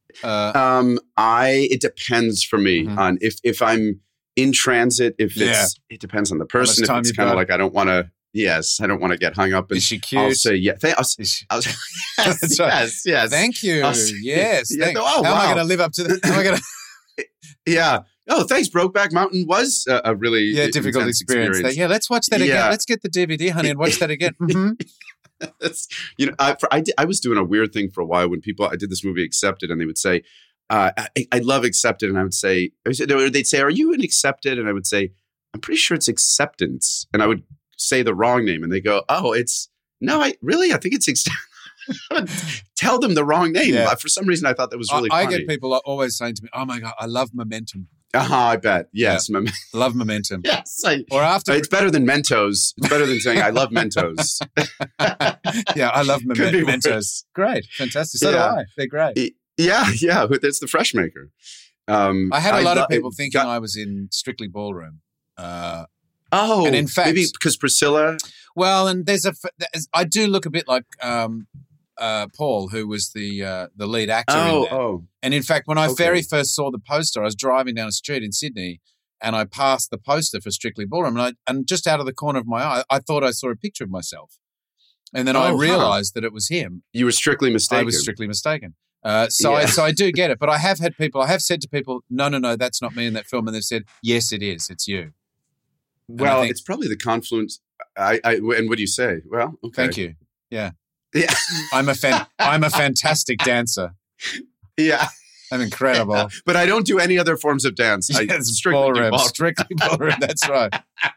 [SPEAKER 5] It depends for me
[SPEAKER 6] Mhm.
[SPEAKER 5] on if I'm in transit. If it depends on the person. If
[SPEAKER 6] time
[SPEAKER 5] it's
[SPEAKER 6] you've
[SPEAKER 5] kind of
[SPEAKER 6] got?
[SPEAKER 5] like I don't want to. Yes, I don't want to get hung up. And
[SPEAKER 6] Is she cute?
[SPEAKER 5] I'll say yeah.
[SPEAKER 6] Is she- That's right.
[SPEAKER 5] Yes.
[SPEAKER 6] Thank you.
[SPEAKER 5] I'll say-
[SPEAKER 6] Yes.
[SPEAKER 5] Yeah,
[SPEAKER 6] thank-
[SPEAKER 5] oh,
[SPEAKER 6] How am I
[SPEAKER 5] wow.
[SPEAKER 6] going to live up to that? How am I going to?
[SPEAKER 5] Yeah. Oh, thanks. Brokeback Mountain was a really
[SPEAKER 6] Difficult
[SPEAKER 5] intense
[SPEAKER 6] experience. Yeah, let's watch that again.
[SPEAKER 5] Yeah.
[SPEAKER 6] Let's get the DVD, honey, and watch that again. Mhm.
[SPEAKER 5] That's, I was doing a weird thing for a while when I did this movie Accepted, and they would say, I love Accepted, and I would say, they'd say, are you in Accepted? And I would say, I'm pretty sure it's Acceptance, and I would say the wrong name, and they go, oh, I think it's Acceptance. Tell them the wrong name.
[SPEAKER 6] Yeah.
[SPEAKER 5] For some reason, I thought that was really
[SPEAKER 6] I
[SPEAKER 5] funny.
[SPEAKER 6] get people always saying to me, "Oh my god, I love Momentum.
[SPEAKER 5] I bet. Yes.
[SPEAKER 6] Love Momentum."
[SPEAKER 5] Yes.
[SPEAKER 6] Or after,
[SPEAKER 5] It's better than Mentos. It's better than saying I love Mentos.
[SPEAKER 6] yeah, I love
[SPEAKER 5] Could be
[SPEAKER 6] Mementos.
[SPEAKER 5] worse.
[SPEAKER 6] Great, fantastic. So do
[SPEAKER 5] Yeah.
[SPEAKER 6] I. They're great.
[SPEAKER 5] Yeah. That's the fresh maker.
[SPEAKER 6] I had a lot of people
[SPEAKER 5] it
[SPEAKER 6] thinking
[SPEAKER 5] got-
[SPEAKER 6] I was in Strictly Ballroom.
[SPEAKER 5] Oh,
[SPEAKER 6] And in fact-
[SPEAKER 5] maybe because Priscilla.
[SPEAKER 6] Well, and I do look a bit like Paul, who was the lead actor in there.
[SPEAKER 5] Oh,
[SPEAKER 6] And in fact, when I
[SPEAKER 5] Okay.
[SPEAKER 6] very first saw the poster, I was driving down a street in Sydney, and I passed the poster for Strictly Ballroom, and just out of the corner of my eye, I thought I saw a picture of myself, and then I
[SPEAKER 5] Oh, huh.
[SPEAKER 6] realized that it was him.
[SPEAKER 5] you were strictly mistaken.
[SPEAKER 6] I was strictly mistaken. So
[SPEAKER 5] Yeah.
[SPEAKER 6] I do get it, but I have said to people, no, that's not me in that film, and they've said, yes, it is, it's you.
[SPEAKER 5] Well,
[SPEAKER 6] I think-
[SPEAKER 5] it's probably the confluence. And what do you say? Well, okay.
[SPEAKER 6] Thank you. Yeah,
[SPEAKER 5] Yeah,
[SPEAKER 6] I'm a fantastic dancer.
[SPEAKER 5] yeah.
[SPEAKER 6] I'm incredible.
[SPEAKER 5] But I don't do any other forms of dance. I
[SPEAKER 6] Yes,
[SPEAKER 5] strictly do
[SPEAKER 6] ballroom,
[SPEAKER 5] ballroom.
[SPEAKER 6] strictly ballroom. That's right.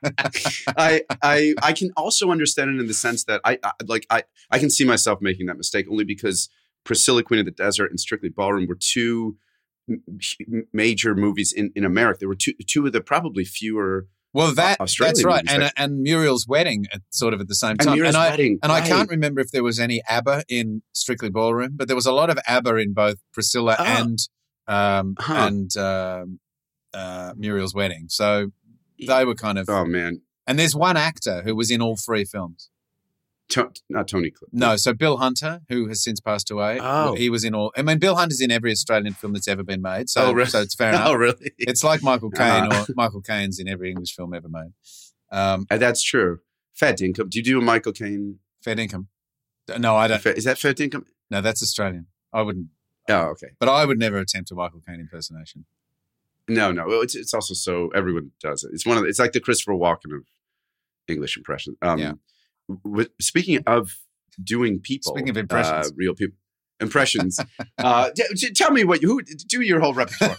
[SPEAKER 5] I can also understand it in the sense that I can see myself making that mistake only because Priscilla, Queen of the Desert, and Strictly Ballroom were two major movies in America. There were two of the probably fewer.
[SPEAKER 6] Well,
[SPEAKER 5] Australian
[SPEAKER 6] that's right,
[SPEAKER 5] movies
[SPEAKER 6] and Muriel's Wedding sort of at the same
[SPEAKER 5] And
[SPEAKER 6] time.
[SPEAKER 5] Muriel's Wedding,
[SPEAKER 6] and I
[SPEAKER 5] right.
[SPEAKER 6] can't remember if there was any ABBA in Strictly Ballroom, but there was a lot of ABBA in both Priscilla and Muriel's Wedding. So they were kind of.
[SPEAKER 5] Oh man,
[SPEAKER 6] And there's one actor who was in all three films.
[SPEAKER 5] not Tony.
[SPEAKER 6] No, so Bill Hunter, who has since passed away,
[SPEAKER 5] Oh.
[SPEAKER 6] he was in all. I mean, Bill Hunter's in every Australian film that's ever been made. So,
[SPEAKER 5] Oh, really?
[SPEAKER 6] so it's fair enough.
[SPEAKER 5] Oh really?
[SPEAKER 6] It's like Michael Caine, or Michael Caine's in every English film ever made.
[SPEAKER 5] That's true. Fair Dinkum. Do you do a Michael Caine?
[SPEAKER 6] Fair income. No, I don't.
[SPEAKER 5] Is that Fair Dinkum?
[SPEAKER 6] No, that's Australian. I wouldn't,
[SPEAKER 5] Oh, okay.
[SPEAKER 6] but I would never attempt a Michael Caine impersonation.
[SPEAKER 5] No. Well, it's also so everyone does it. It's like the Christopher Walken of English impression.
[SPEAKER 6] Yeah.
[SPEAKER 5] Speaking of doing people,
[SPEAKER 6] Speaking of impressions.
[SPEAKER 5] real people impressions. Tell me who do your whole repertoire.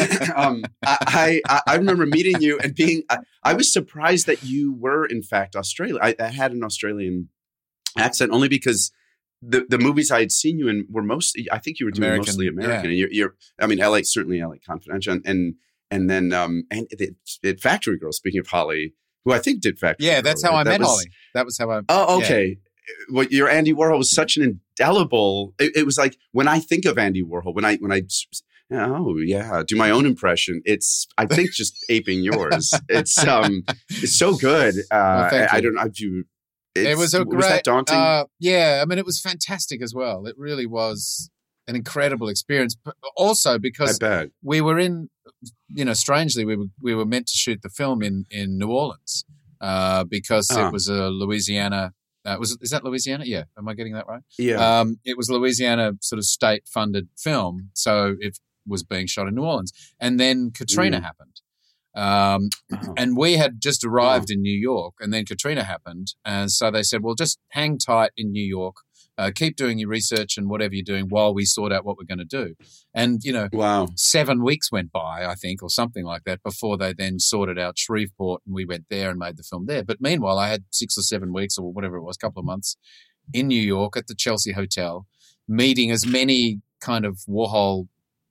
[SPEAKER 5] I remember meeting you and being. I was surprised that you were in fact Australian. I had an Australian accent only because the movies I had seen you in were mostly. I think you were doing
[SPEAKER 6] American,
[SPEAKER 5] mostly American.
[SPEAKER 6] yeah.
[SPEAKER 5] And you're. I mean, LA certainly LA Confidential, and then and it Factory Girl. Speaking of Holly, who I think did Factory.
[SPEAKER 6] Yeah,
[SPEAKER 5] Girl,
[SPEAKER 6] that's how
[SPEAKER 5] right?
[SPEAKER 6] I met
[SPEAKER 5] was-
[SPEAKER 6] Holly. That was how I.
[SPEAKER 5] Oh,
[SPEAKER 6] yeah.
[SPEAKER 5] okay. Well, your Andy Warhol was such an indelible. It was like when I think of Andy Warhol, when I Oh yeah, do my own impression. It's I think just aping yours. It's so good. I don't know if you.
[SPEAKER 6] It was a great.
[SPEAKER 5] Was that daunting?
[SPEAKER 6] Yeah, I mean, it was fantastic as well. It really was an incredible experience. But also because
[SPEAKER 5] I bet.
[SPEAKER 6] we were in, strangely, we were meant to shoot the film in New Orleans because it was a Louisiana. Is that Louisiana? Yeah. Am I getting that right?
[SPEAKER 5] Yeah.
[SPEAKER 6] It was Louisiana sort of state-funded film, so it was being shot in New Orleans. And then Katrina happened. And we had just arrived in New York, and then Katrina happened. And so they said, well, just hang tight in New York. Keep doing your research and whatever you're doing while we sort out what we're going to do. And, 7 weeks went by, I think, or something like that, before they then sorted out Shreveport, and we went there and made the film there. But meanwhile, I had 6 or 7 weeks or whatever it was, a couple of months in New York at the Chelsea Hotel, meeting as many kind of Warhol,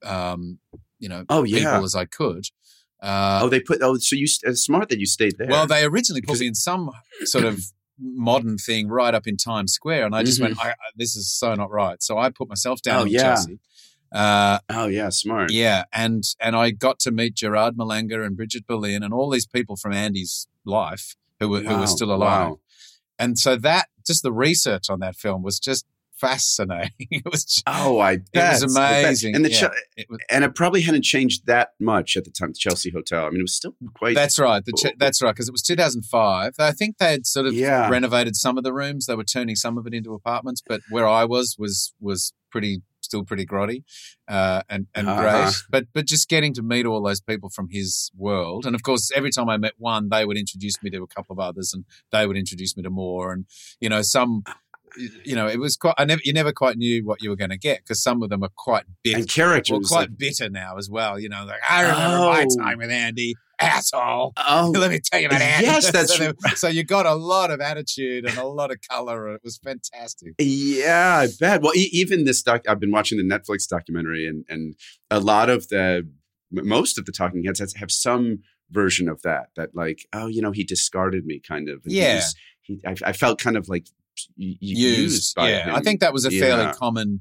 [SPEAKER 6] people as I could.
[SPEAKER 5] So you smart that you stayed there.
[SPEAKER 6] Well, they originally put me in some sort of modern thing right up in Times Square, and I just went, this is so not right. So I put myself down in Chelsea.
[SPEAKER 5] Smart.
[SPEAKER 6] Yeah, and I got to meet Gerard Malanga and Bridget Berlin and all these people from Andy's life who were still alive.
[SPEAKER 5] Wow.
[SPEAKER 6] And so that, just the research on that film was just fascinating. It was just,
[SPEAKER 5] I bet.
[SPEAKER 6] It was amazing.
[SPEAKER 5] And it probably hadn't changed that much at the time, the Chelsea Hotel. I mean, it was still quite.
[SPEAKER 6] That's right. That's right, because it was 2005. I think they had sort of renovated some of the rooms. They were turning some of it into apartments, but where I was still pretty grotty and great. But just getting to meet all those people from his world, and of course, every time I met one, they would introduce me to a couple of others, and they would introduce me to more, and some. It was quite. You never quite knew what you were going to get, because some of them are quite bitter.
[SPEAKER 5] And characters,
[SPEAKER 6] quite bitter now as well. Like, I remember my time with Andy, asshole. Oh, let me tell you about Andy.
[SPEAKER 5] Yes, that's
[SPEAKER 6] so you got a lot of attitude and a lot of color. It was fantastic.
[SPEAKER 5] Yeah, I bet. Well, even this I've been watching the Netflix documentary, and a lot of most of the talking heads have some version of that. Like, he discarded me, kind of. And I felt kind of like. Used by him.
[SPEAKER 6] I think that was a fairly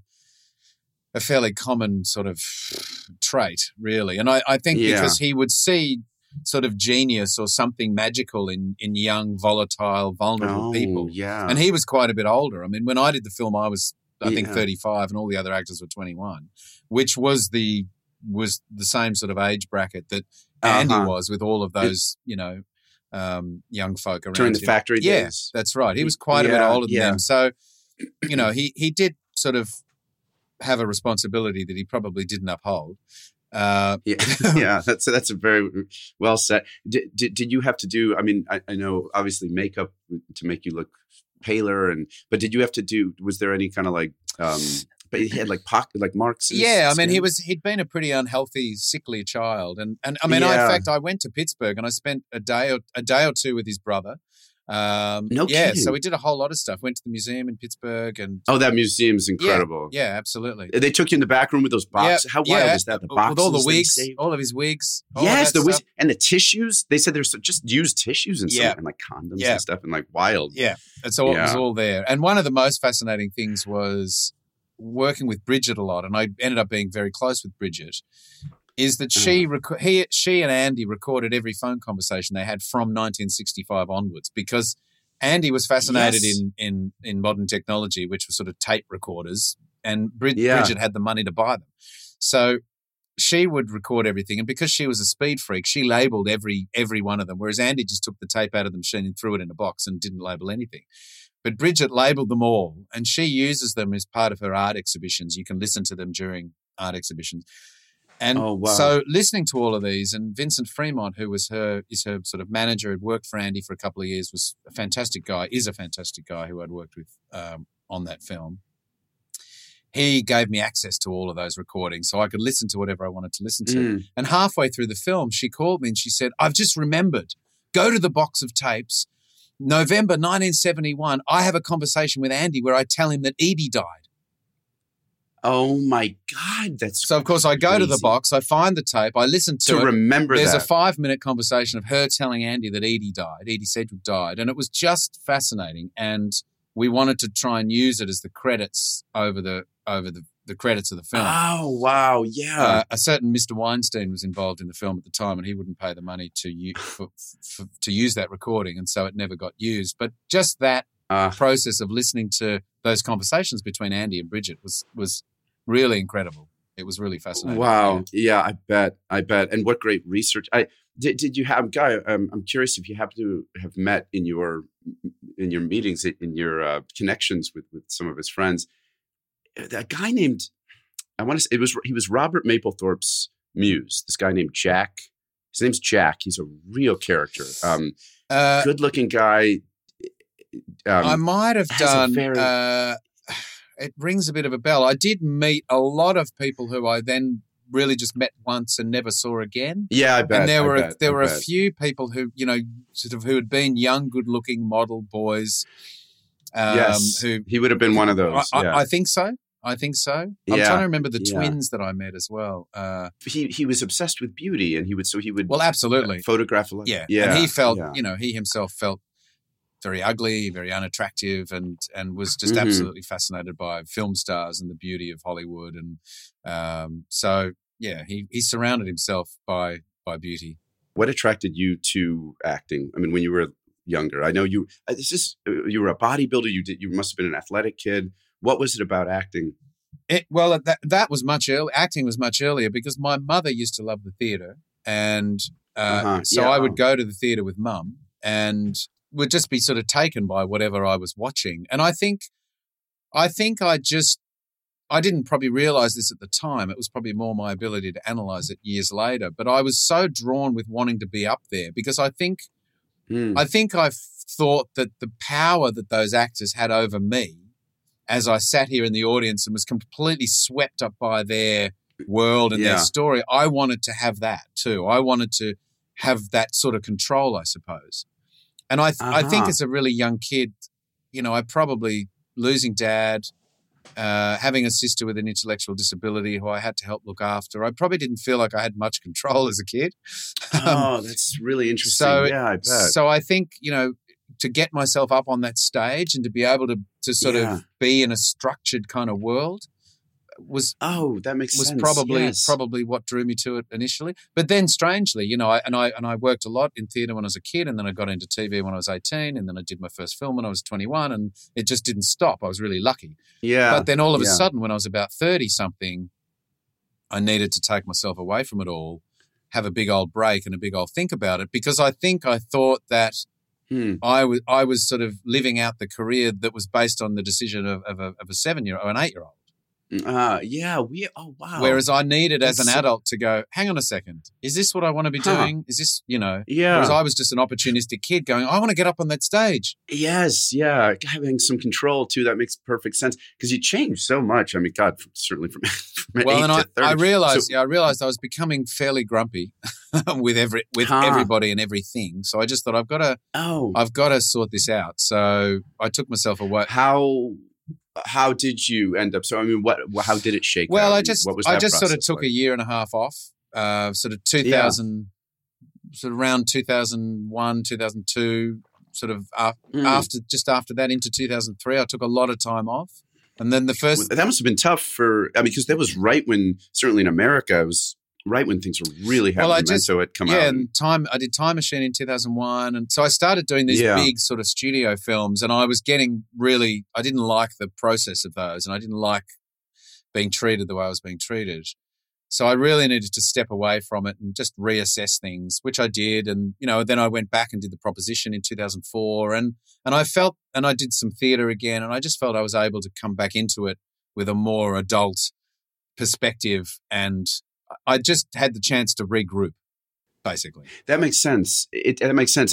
[SPEAKER 6] common sort of trait, really. And I think because he would see sort of genius or something magical in young, volatile, vulnerable people.
[SPEAKER 5] Yeah.
[SPEAKER 6] And he was quite a bit older. I mean, when I did the film, I was, I think, 35, and all the other actors were 21, which was the same sort of age bracket that Andy was, with all of those, young folk around
[SPEAKER 5] during the
[SPEAKER 6] him.
[SPEAKER 5] factory days.
[SPEAKER 6] Yes, that's right. He was quite a bit older than them. So, he did sort of have a responsibility that he probably didn't uphold.
[SPEAKER 5] That's a very well said. Did you have to do, I mean, I know obviously makeup to make you look paler, but did you have to do, was there any kind of like, but he had like marks.
[SPEAKER 6] Yeah, I mean, he'd been a pretty unhealthy, sickly child, and I mean, in fact, I went to Pittsburgh and I spent a day or two with his brother.
[SPEAKER 5] Kidding.
[SPEAKER 6] So we did a whole lot of stuff. Went to the museum in Pittsburgh, and
[SPEAKER 5] that museum's incredible.
[SPEAKER 6] Yeah, absolutely.
[SPEAKER 5] They took you in the back room with those boxes. How wild is that? The boxes
[SPEAKER 6] with all the wigs, all of his wigs.
[SPEAKER 5] Yes, the wigs and the tissues. They said there's just used tissues and stuff, and like condoms and stuff, and like wild.
[SPEAKER 6] Yeah, it was all there. And one of the most fascinating things was working with Bridget a lot, and I ended up being very close with Bridget, is that she and Andy recorded every phone conversation they had from 1965 onwards, because Andy was fascinated in modern technology, which was sort of tape recorders, and Bridget had the money to buy them. So she would record everything, and because she was a speed freak, she labeled every one of them, whereas Andy just took the tape out of the machine and threw it in a box and didn't label anything. But Bridget labelled them all, and she uses them as part of her art exhibitions. You can listen to them during art exhibitions. And so listening to all of these, and Vincent Fremont, who is her sort of manager, had worked for Andy for a couple of years, is a fantastic guy who I'd worked with on that film. He gave me access to all of those recordings so I could listen to whatever I wanted to listen to. And halfway through the film, she called me and she said, I've just remembered, go to the box of tapes. November 1971, I have a conversation with Andy where I tell him that Edie died.
[SPEAKER 5] Oh my God, that's
[SPEAKER 6] so. Of course, I go to the box, I find the tape, I listen to it.
[SPEAKER 5] Remember,
[SPEAKER 6] there's a 5-minute conversation of her telling Andy that Edie Sedgwick died, and it was just fascinating. And we wanted to try and use it as the credits over the the credits of the film.
[SPEAKER 5] Oh, wow. Yeah.
[SPEAKER 6] A certain Mr. Weinstein was involved in the film at the time, and he wouldn't pay the money to use that recording, and so it never got used. But just that process of listening to those conversations between Andy and Bridget was really incredible. It was really fascinating.
[SPEAKER 5] Wow. Yeah, I bet. And what great research. Did you have, Guy, I'm curious if you happen to have met in your meetings, in your connections with some of his friends, a guy named, I want to say, he was Robert Mapplethorpe's muse, this guy named Jack. His name's Jack. He's a real character. Good-looking guy.
[SPEAKER 6] I might have done... it rings a bit of a bell. I did meet a lot of people who I then really just met once and never saw again.
[SPEAKER 5] Yeah, I bet.
[SPEAKER 6] And there were a few people who, who had been young, good-looking model boys.
[SPEAKER 5] Yes, he would have been one of those.
[SPEAKER 6] I think so. I'm trying to remember the twins that I met as well.
[SPEAKER 5] He was obsessed with beauty, and he would
[SPEAKER 6] absolutely
[SPEAKER 5] photograph a lot.
[SPEAKER 6] Yeah. And he felt, he himself felt very ugly, very unattractive, and was just absolutely fascinated by film stars and the beauty of Hollywood. And he surrounded himself by beauty.
[SPEAKER 5] What attracted you to acting? I mean, when you were younger, I know you were a bodybuilder. You must have been an athletic kid. What was it about acting?
[SPEAKER 6] That was much earlier. Acting was much earlier because my mother used to love the theatre, and I would go to the theatre with Mum and would just be sort of taken by whatever I was watching. And I think I didn't probably realize this at the time. It was probably more my ability to analyze it years later. But I was so drawn with wanting to be up there because I think I thought that the power that those actors had over me as I sat here in the audience and was completely swept up by their world and their story, I wanted to have that too. I wanted to have that sort of control, I suppose. And I think as a really young kid, I probably losing dad, having a sister with an intellectual disability who I had to help look after, I probably didn't feel like I had much control as a kid.
[SPEAKER 5] That's really interesting. I bet.
[SPEAKER 6] So I think, to get myself up on that stage and to be able to sort of be in a structured kind of world was probably what drew me to it initially. But then strangely, I worked a lot in theatre when I was a kid, and then I got into TV when I was 18, and then I did my first film when I was 21, and it just didn't stop. I was really lucky.
[SPEAKER 5] Yeah.
[SPEAKER 6] But then all of a sudden, when I was about 30-something, I needed to take myself away from it all, have a big old break and a big old think about it, because I thought that I was sort of living out the career that was based on the decision of a 7-year-old or an 8-year-old.
[SPEAKER 5] Wow.
[SPEAKER 6] Whereas I needed as an adult to go, hang on a second, is this what I want to be doing? Is this, whereas I was just an opportunistic kid going, I want to get up on that stage.
[SPEAKER 5] Yes. Yeah. Having some control too. That makes perfect sense because you change so much. I mean, God, certainly from 8 to 30.
[SPEAKER 6] I realized I was becoming fairly grumpy with everybody and everything. So I just thought I've got to sort this out. So I took myself away.
[SPEAKER 5] How did you end up? So I mean, how did it shake?
[SPEAKER 6] Well,
[SPEAKER 5] out?
[SPEAKER 6] I just sort of took a year and a half off. Sort of 2000, sort of around 2001, 2002. Sort of after that into 2003, I took a lot of time off, and then that
[SPEAKER 5] must have been tough because that was right when, certainly in America, it was right when things were really having Memento had come out.
[SPEAKER 6] Yeah, and I did Time Machine in 2001, and so I started doing these big sort of studio films, and I was getting I didn't like the process of those, and I didn't like being treated the way I was being treated. So I really needed to step away from it and just reassess things, which I did, and then I went back and did The Proposition in 2004, and I did some theatre again, and I just felt I was able to come back into it with a more adult perspective, and I just had the chance to regroup, basically.
[SPEAKER 5] That makes sense. That makes sense,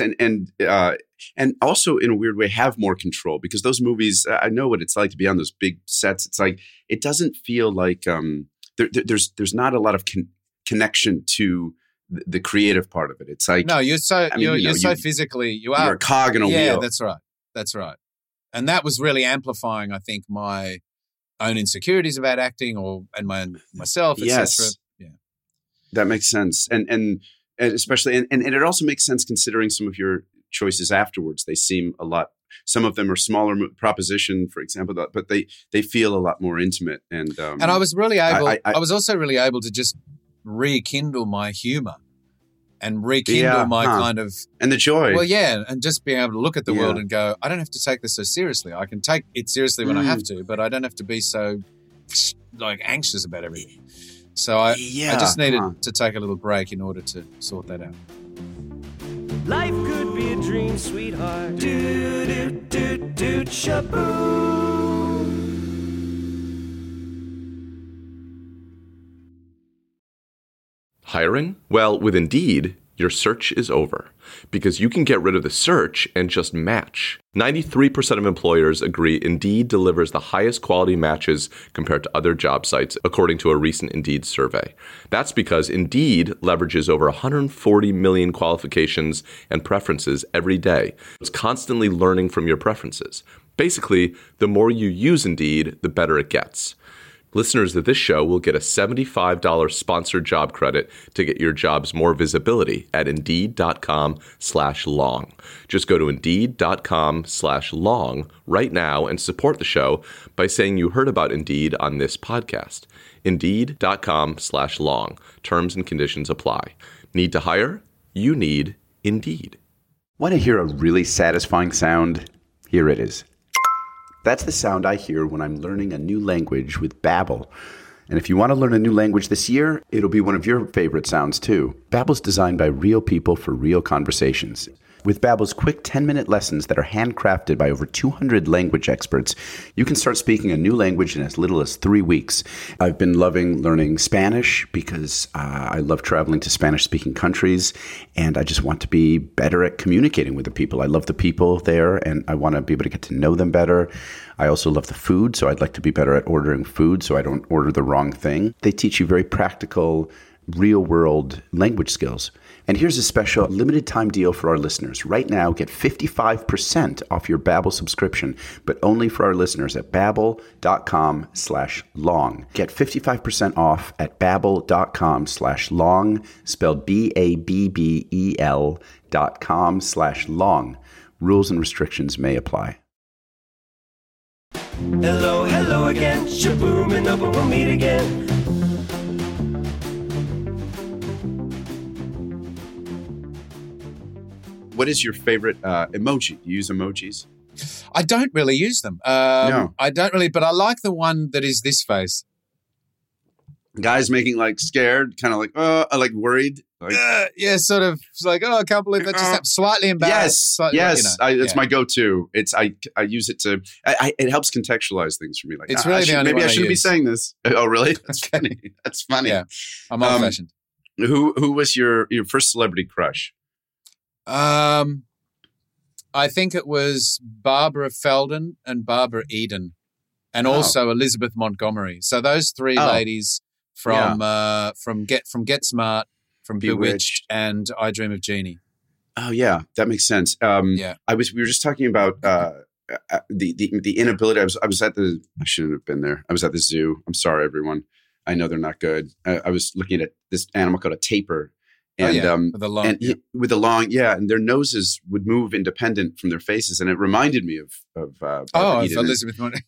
[SPEAKER 5] and also in a weird way have more control, because those movies, I know what it's like to be on those big sets. It's like it doesn't feel like there's not a lot of connection to the creative part of it. It's like
[SPEAKER 6] you're so physically
[SPEAKER 5] you're a cog in a wheel.
[SPEAKER 6] Yeah, that's right, and that was really amplifying, I think, my own insecurities about acting and myself, etc.
[SPEAKER 5] Yes. That makes sense. And especially, and it also makes sense considering some of your choices afterwards. They seem a lot Some of them are smaller proposition, for example, but they feel a lot more intimate. And
[SPEAKER 6] I was really able. I was also really able to just rekindle my humor and rekindle my kind of
[SPEAKER 5] and the joy.
[SPEAKER 6] Well, yeah, and just being able to look at the world and go, I don't have to take this so seriously. I can take it seriously when I have to, but I don't have to be so like anxious about everything. So I just needed to take a little break in order to sort that out.
[SPEAKER 3] Life could be a dream, sweetheart. Do do do do shaboom.
[SPEAKER 2] Hiring? Well, with Indeed, your search is over because you can get rid of the search and just match. 93% of employers agree Indeed delivers the highest quality matches compared to other job sites, according to a recent Indeed survey. That's because Indeed leverages over 140 million qualifications and preferences every day. It's constantly learning from your preferences. Basically, the more you use Indeed, the better it gets. Listeners of this show will get a $75 sponsored job credit to get your jobs more visibility at Indeed.com/long. Just go to Indeed.com/long right now and support the show by saying you heard about Indeed on this podcast. Indeed.com/long. Terms and conditions apply. Need to hire? You need Indeed.
[SPEAKER 4] Want to hear a really satisfying sound? Here it is. That's the sound I hear when I'm learning a new language with Babbel. And if you want to learn a new language this year, it'll be one of your favorite sounds too. Babbel's designed by real people for real conversations. With Babbel's quick 10-minute lessons that are handcrafted by over 200 language experts, you can start speaking a new language in as little as 3 weeks. I've been loving learning Spanish because I love traveling to Spanish-speaking countries, and I just want to be better at communicating with the people. I love the people there, and I want to be able to get to know them better. I also love the food, so I'd like to be better at ordering food so I don't order the wrong thing. They teach you very practical, real-world language skills. And here's a special limited time deal for our listeners. Right now, get 55% off your Babbel subscription, but only for our listeners at babbel.com/long. Get 55% off at babbel.com/long, spelled BABBEL.com/long. Rules and restrictions may apply.
[SPEAKER 3] Hello, hello again. Shaboom, and open, we'll meet again.
[SPEAKER 5] What is your favorite emoji? Do you use emojis?
[SPEAKER 6] I don't really use them.
[SPEAKER 5] No.
[SPEAKER 6] I don't really, but I like the one that is this face.
[SPEAKER 5] Guys making like scared, kind of like worried. Like,
[SPEAKER 6] yeah, sort of it's like, oh, I can't believe that just happened. Slightly embarrassed.
[SPEAKER 5] Yes. It's my go-to. I use it to. It helps contextualize things for me. Like
[SPEAKER 6] it's really the only
[SPEAKER 5] maybe
[SPEAKER 6] one
[SPEAKER 5] I shouldn't be saying this. Oh, really? That's funny. That's funny.
[SPEAKER 6] Yeah, I'm old-fashioned.
[SPEAKER 5] Who was your first celebrity crush?
[SPEAKER 6] I think it was Barbara Feldon and Barbara Eden, and also Elizabeth Montgomery. So those three ladies from Get Smart, from Bewitched, and I Dream of Jeannie.
[SPEAKER 5] Oh yeah, that makes sense. We were just talking about the inability. I was at the. I shouldn't have been there. I was at the zoo. I'm sorry, everyone. I know they're not good. I was looking at this animal called a tapir. And
[SPEAKER 6] with the long,
[SPEAKER 5] and their noses would move independent from their faces, and it reminded me of
[SPEAKER 6] Elizabeth Montgomery.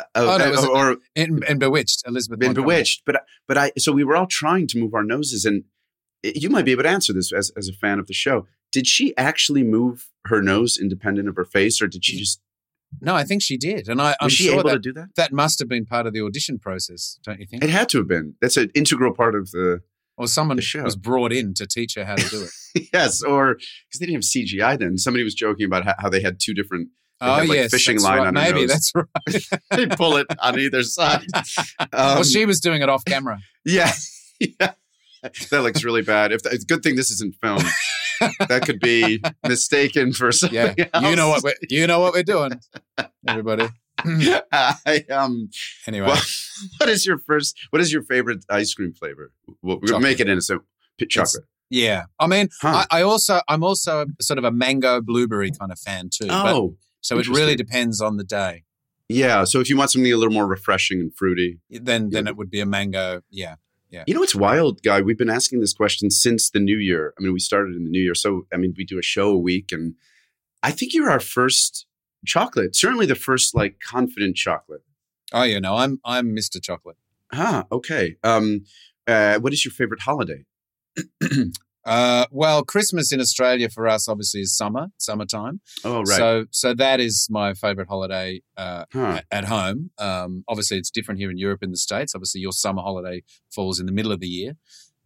[SPEAKER 6] In Bewitched, Elizabeth
[SPEAKER 5] in
[SPEAKER 6] Montgomery.
[SPEAKER 5] Bewitched. But so we were all trying to move our noses, and you might be able to answer this as a fan of the show. Did she actually move her nose independent of her face, or did she just?
[SPEAKER 6] No, I think she did, and
[SPEAKER 5] was she
[SPEAKER 6] sure
[SPEAKER 5] able to do that?
[SPEAKER 6] That must have been part of the audition process, don't you think?
[SPEAKER 5] It had to have been. That's an integral part of the.
[SPEAKER 6] Or someone was brought in to teach her how to do it.
[SPEAKER 5] Yes, or because they didn't have CGI then. Somebody was joking about how they had two different fishing line on her
[SPEAKER 6] maybe
[SPEAKER 5] nose.
[SPEAKER 6] That's right.
[SPEAKER 5] They pull it on either side.
[SPEAKER 6] Well, she was doing it off camera.
[SPEAKER 5] Yeah. That looks really bad. It's a good thing this isn't filmed. That could be mistaken for something else.
[SPEAKER 6] You know what we're doing, everybody. Anyway,
[SPEAKER 5] what is your favorite ice cream flavor? We're gonna make it innocent. Chocolate.
[SPEAKER 6] I mean, I'm also sort of a mango blueberry kind of fan too. So it really depends on the day.
[SPEAKER 5] Yeah. So if you want something a little more refreshing and fruity,
[SPEAKER 6] then it would be a mango. Yeah.
[SPEAKER 5] You know what's wild, Guy? We've been asking this question since the new year. I mean, we started in the new year. So, I mean, we do a show a week, and I think you're our first chocolate. Certainly the first like confident chocolate.
[SPEAKER 6] Oh, you know, I'm Mr. Chocolate.
[SPEAKER 5] Okay. What is your favorite holiday?
[SPEAKER 6] Well, Christmas in Australia for us obviously is summertime.
[SPEAKER 5] Oh, right.
[SPEAKER 6] So that is my favorite holiday
[SPEAKER 5] Huh.
[SPEAKER 6] at home. Obviously, it's different here in Europe and the States. Obviously, your summer holiday falls in the middle of the year.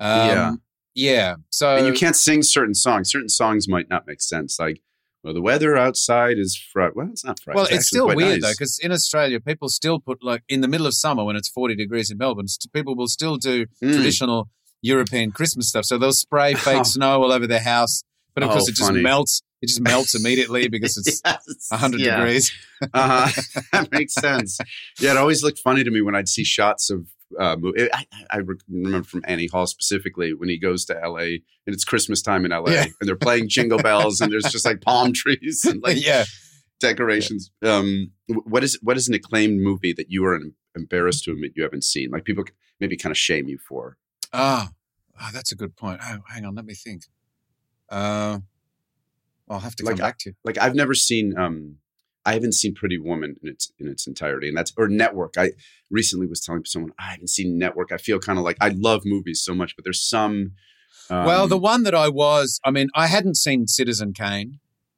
[SPEAKER 6] Yeah. So
[SPEAKER 5] And you can't sing certain songs. Certain songs might not make sense. Like, well, the weather outside is well, it's not Friday.
[SPEAKER 6] Well, it's
[SPEAKER 5] actually
[SPEAKER 6] still
[SPEAKER 5] quite
[SPEAKER 6] weird
[SPEAKER 5] nice.
[SPEAKER 6] though, because in Australia, people still put like in the middle of summer when it's 40 degrees in Melbourne, people will still do traditional European Christmas stuff. So they'll spray fake snow all over their house, but of course it just
[SPEAKER 5] funny.
[SPEAKER 6] melts. It just melts immediately because it's
[SPEAKER 5] Yes,
[SPEAKER 6] 100
[SPEAKER 5] yeah.
[SPEAKER 6] degrees.
[SPEAKER 5] That makes sense. Yeah, it always looked funny to me when I'd see shots of. I remember from Annie Hall specifically when he goes to LA and it's Christmas time in LA
[SPEAKER 6] Yeah.
[SPEAKER 5] and they're playing Jingle Bells and there's just like palm trees and like
[SPEAKER 6] Yeah.
[SPEAKER 5] decorations. What is an acclaimed movie that you are embarrassed to admit you haven't seen? Like people maybe kind of shame you for.
[SPEAKER 6] Oh, that's a good point. Oh, hang on, let me think. I'll have to come back to you.
[SPEAKER 5] Like I've never seen. I haven't seen Pretty Woman in its entirety, and that's or Network. I recently was telling someone I haven't seen Network. I feel kind of like I love movies so much, but there's some.
[SPEAKER 6] Well, the one that I hadn't seen Citizen Kane.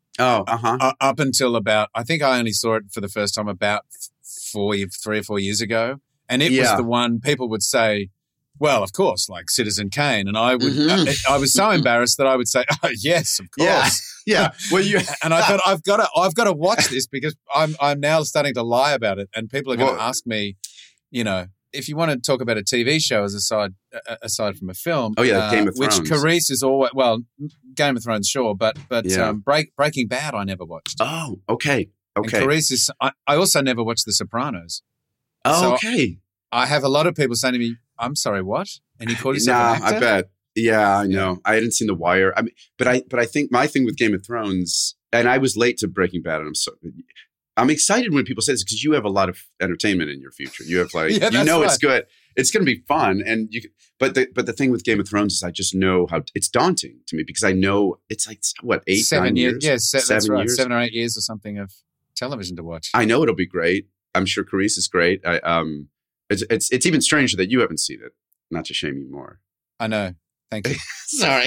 [SPEAKER 6] Up until about, I think I only saw it for the first time about 3 or 4 years ago, and it was the one people would say, well, of course, like Citizen Kane, and I would. I was so embarrassed that I would say, "Oh, yes, of course."
[SPEAKER 5] Yeah. Well, you
[SPEAKER 6] and I thought I've got to watch this because I'm now starting to lie about it, and people are going to ask me, you know, if you want to talk about a TV show as aside from a film.
[SPEAKER 5] Oh yeah, Game of Thrones.
[SPEAKER 6] Which Carice is always Game of Thrones, sure, but Breaking Bad I never watched.
[SPEAKER 5] Oh, okay.
[SPEAKER 6] And Carice is. I also never watched The Sopranos.
[SPEAKER 5] Oh,
[SPEAKER 6] So
[SPEAKER 5] okay.
[SPEAKER 6] I have a lot of people saying to me, "I'm sorry, what?" And he called himself an actor?
[SPEAKER 5] I bet. Yeah, I know. I hadn't seen The Wire. I mean, but I think my thing with Game of Thrones, and I was late to Breaking Bad, and I'm excited when people say this because you have a lot of entertainment in your future. You have like it's good. It's going to be fun, and But the thing with Game of Thrones is I just know how it's daunting to me because I know it's like what 7 years.
[SPEAKER 6] Yeah, that's right.
[SPEAKER 5] Years?
[SPEAKER 6] 7 or 8 years or something of television to watch.
[SPEAKER 5] I know it'll be great. I'm sure Carice is great. It's even stranger that you haven't seen it. Not to shame you more.
[SPEAKER 6] I know. Thank you.
[SPEAKER 5] Sorry.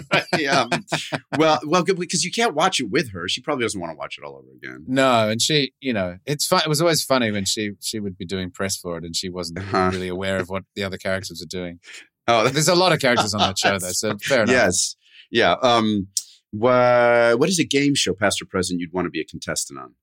[SPEAKER 5] Well, good because you can't watch it with her. She probably doesn't want to watch it all over again.
[SPEAKER 6] No, and she, it's fun. It was always funny when she would be doing press for it, and she wasn't really aware of what the other characters are doing.
[SPEAKER 5] Oh,
[SPEAKER 6] there's a lot of characters on that show, though. So fair enough.
[SPEAKER 5] Yes. Yeah. What is a game show, past or present, you'd want to be a contestant on?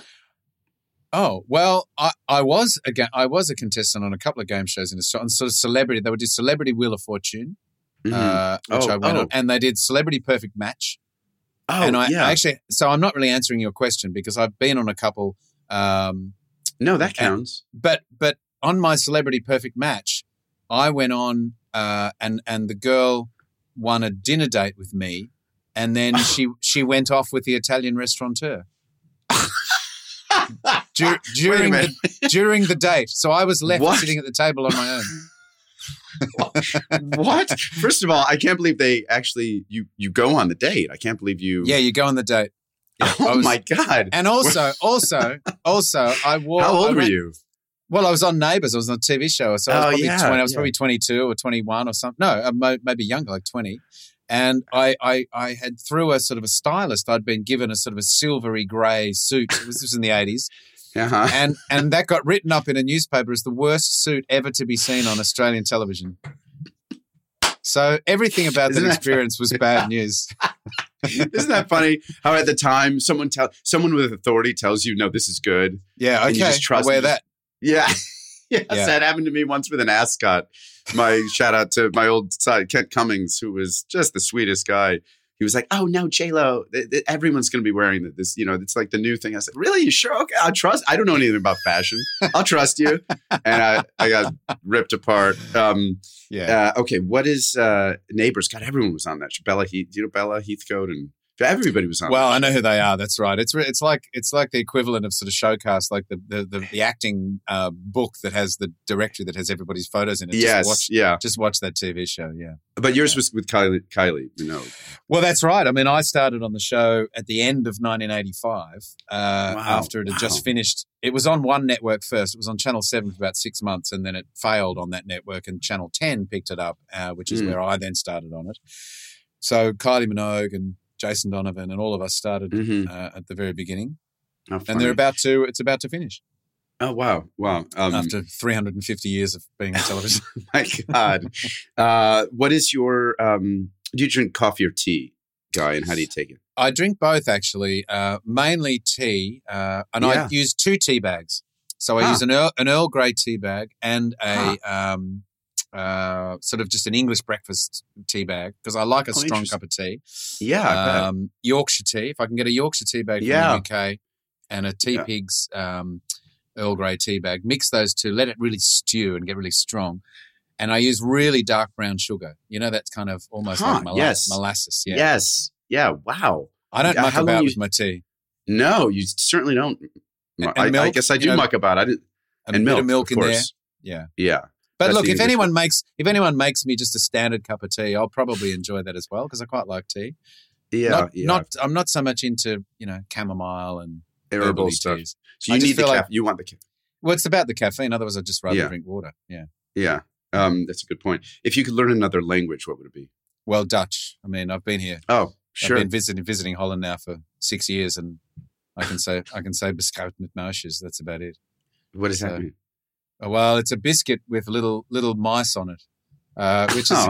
[SPEAKER 6] Oh, well, I was a contestant on a couple of game shows on sort of celebrity. They would do Celebrity Wheel of Fortune, which I went on, and they did Celebrity Perfect Match.
[SPEAKER 5] Oh,
[SPEAKER 6] and I actually, so I'm not really answering your question because I've been on a couple.
[SPEAKER 5] No, that counts.
[SPEAKER 6] But on my Celebrity Perfect Match, I went on and the girl won a dinner date with me, and then she went off with the Italian restaurateur. During the date, so I was left sitting at the table on my own.
[SPEAKER 5] What? First of all, I can't believe they actually you go on the date. I can't believe you.
[SPEAKER 6] Yeah, you go on the date. Yeah,
[SPEAKER 5] my God!
[SPEAKER 6] And also, I wore.
[SPEAKER 5] How old were you?
[SPEAKER 6] Well, I was on Neighbours. I was on a TV show, so I was probably 20. I was probably 22 or 21 or something. No, maybe younger, like 20. And I had through a sort of a stylist, I'd been given a sort of a silvery grey suit. This was in the 80s.
[SPEAKER 5] Uh-huh.
[SPEAKER 6] And that got written up in a newspaper as the worst suit ever to be seen on Australian television. So everything about that experience was bad news.
[SPEAKER 5] Isn't that funny? How at the time someone with authority tells you, "No, this is good."
[SPEAKER 6] Yeah, okay.
[SPEAKER 5] And you just trust
[SPEAKER 6] I'll wear that.
[SPEAKER 5] Yeah. Yes, that happened to me once with an ascot. My shout out to my old side, Kent Cummings, who was just the sweetest guy. He was like, "Oh no, J-Lo, everyone's going to be wearing this. It's like the new thing." I said, "Really? You sure? Okay, I'll trust. I don't know anything about fashion. I'll trust you." And I got ripped apart. Okay, what is Neighbours? God, everyone was on that show. Bella Heathcote and Everybody was on.
[SPEAKER 6] Well,
[SPEAKER 5] that
[SPEAKER 6] I know
[SPEAKER 5] show.
[SPEAKER 6] who they are. That's right. It's like the equivalent of sort of Showcast, like the acting book that has the directory that has everybody's photos in it.
[SPEAKER 5] Yes,
[SPEAKER 6] Just watch that TV show. Yeah.
[SPEAKER 5] But yours was with Kylie,
[SPEAKER 6] Well, that's right. I mean, I started on the show at the end of 1985 after it had just finished. It was on one network first. It was on Channel 7 for about 6 months, and then it failed on that network, and Channel 10 picked it up, which is where I then started on it. So Kylie Minogue and Jason Donovan and all of us started at the very beginning.
[SPEAKER 5] Oh,
[SPEAKER 6] and it's about to finish.
[SPEAKER 5] Oh, wow.
[SPEAKER 6] After 350 years of being on television.
[SPEAKER 5] My God. What is your, do you drink coffee or tea, Guy, and how do you take it?
[SPEAKER 6] I drink both, actually, mainly tea, and I use 2 tea bags. So I use an Earl Grey tea bag and a sort of just an English breakfast tea bag because I like a strong cup of tea.
[SPEAKER 5] Yeah.
[SPEAKER 6] Yorkshire tea. If I can get a Yorkshire tea bag from the UK and a Tea Pigs Earl Grey tea bag, mix those two, let it really stew and get really strong. And I use really dark brown sugar. You know, that's kind of almost like molasses. Yeah.
[SPEAKER 5] Yes. Yeah. Wow.
[SPEAKER 6] I don't muck about with my tea.
[SPEAKER 5] No, you certainly don't.
[SPEAKER 6] And milk,
[SPEAKER 5] I guess I do muck about. And milk,
[SPEAKER 6] bit of milk
[SPEAKER 5] of
[SPEAKER 6] in there.
[SPEAKER 5] course.
[SPEAKER 6] Yeah.
[SPEAKER 5] Yeah.
[SPEAKER 6] But
[SPEAKER 5] That's
[SPEAKER 6] look,
[SPEAKER 5] the
[SPEAKER 6] if
[SPEAKER 5] English
[SPEAKER 6] anyone makes me just a standard cup of tea, I'll probably enjoy that as well because I quite like tea.
[SPEAKER 5] Yeah.
[SPEAKER 6] I'm not so much into chamomile and
[SPEAKER 5] herbal stuff.
[SPEAKER 6] Teas.
[SPEAKER 5] So you need the caffeine. You want the caffeine.
[SPEAKER 6] Well, it's about the caffeine. Otherwise, I'd just rather drink water. Yeah.
[SPEAKER 5] Yeah. That's a good point. If you could learn another language, what would it be?
[SPEAKER 6] Well, Dutch. I mean, I've been here.
[SPEAKER 5] Oh, sure.
[SPEAKER 6] I've been visiting Holland now for 6 years, and I can say beschuit met muisjes. That's about it.
[SPEAKER 5] What does that mean?
[SPEAKER 6] Well, it's a biscuit with little mice on it, which is.
[SPEAKER 5] Well,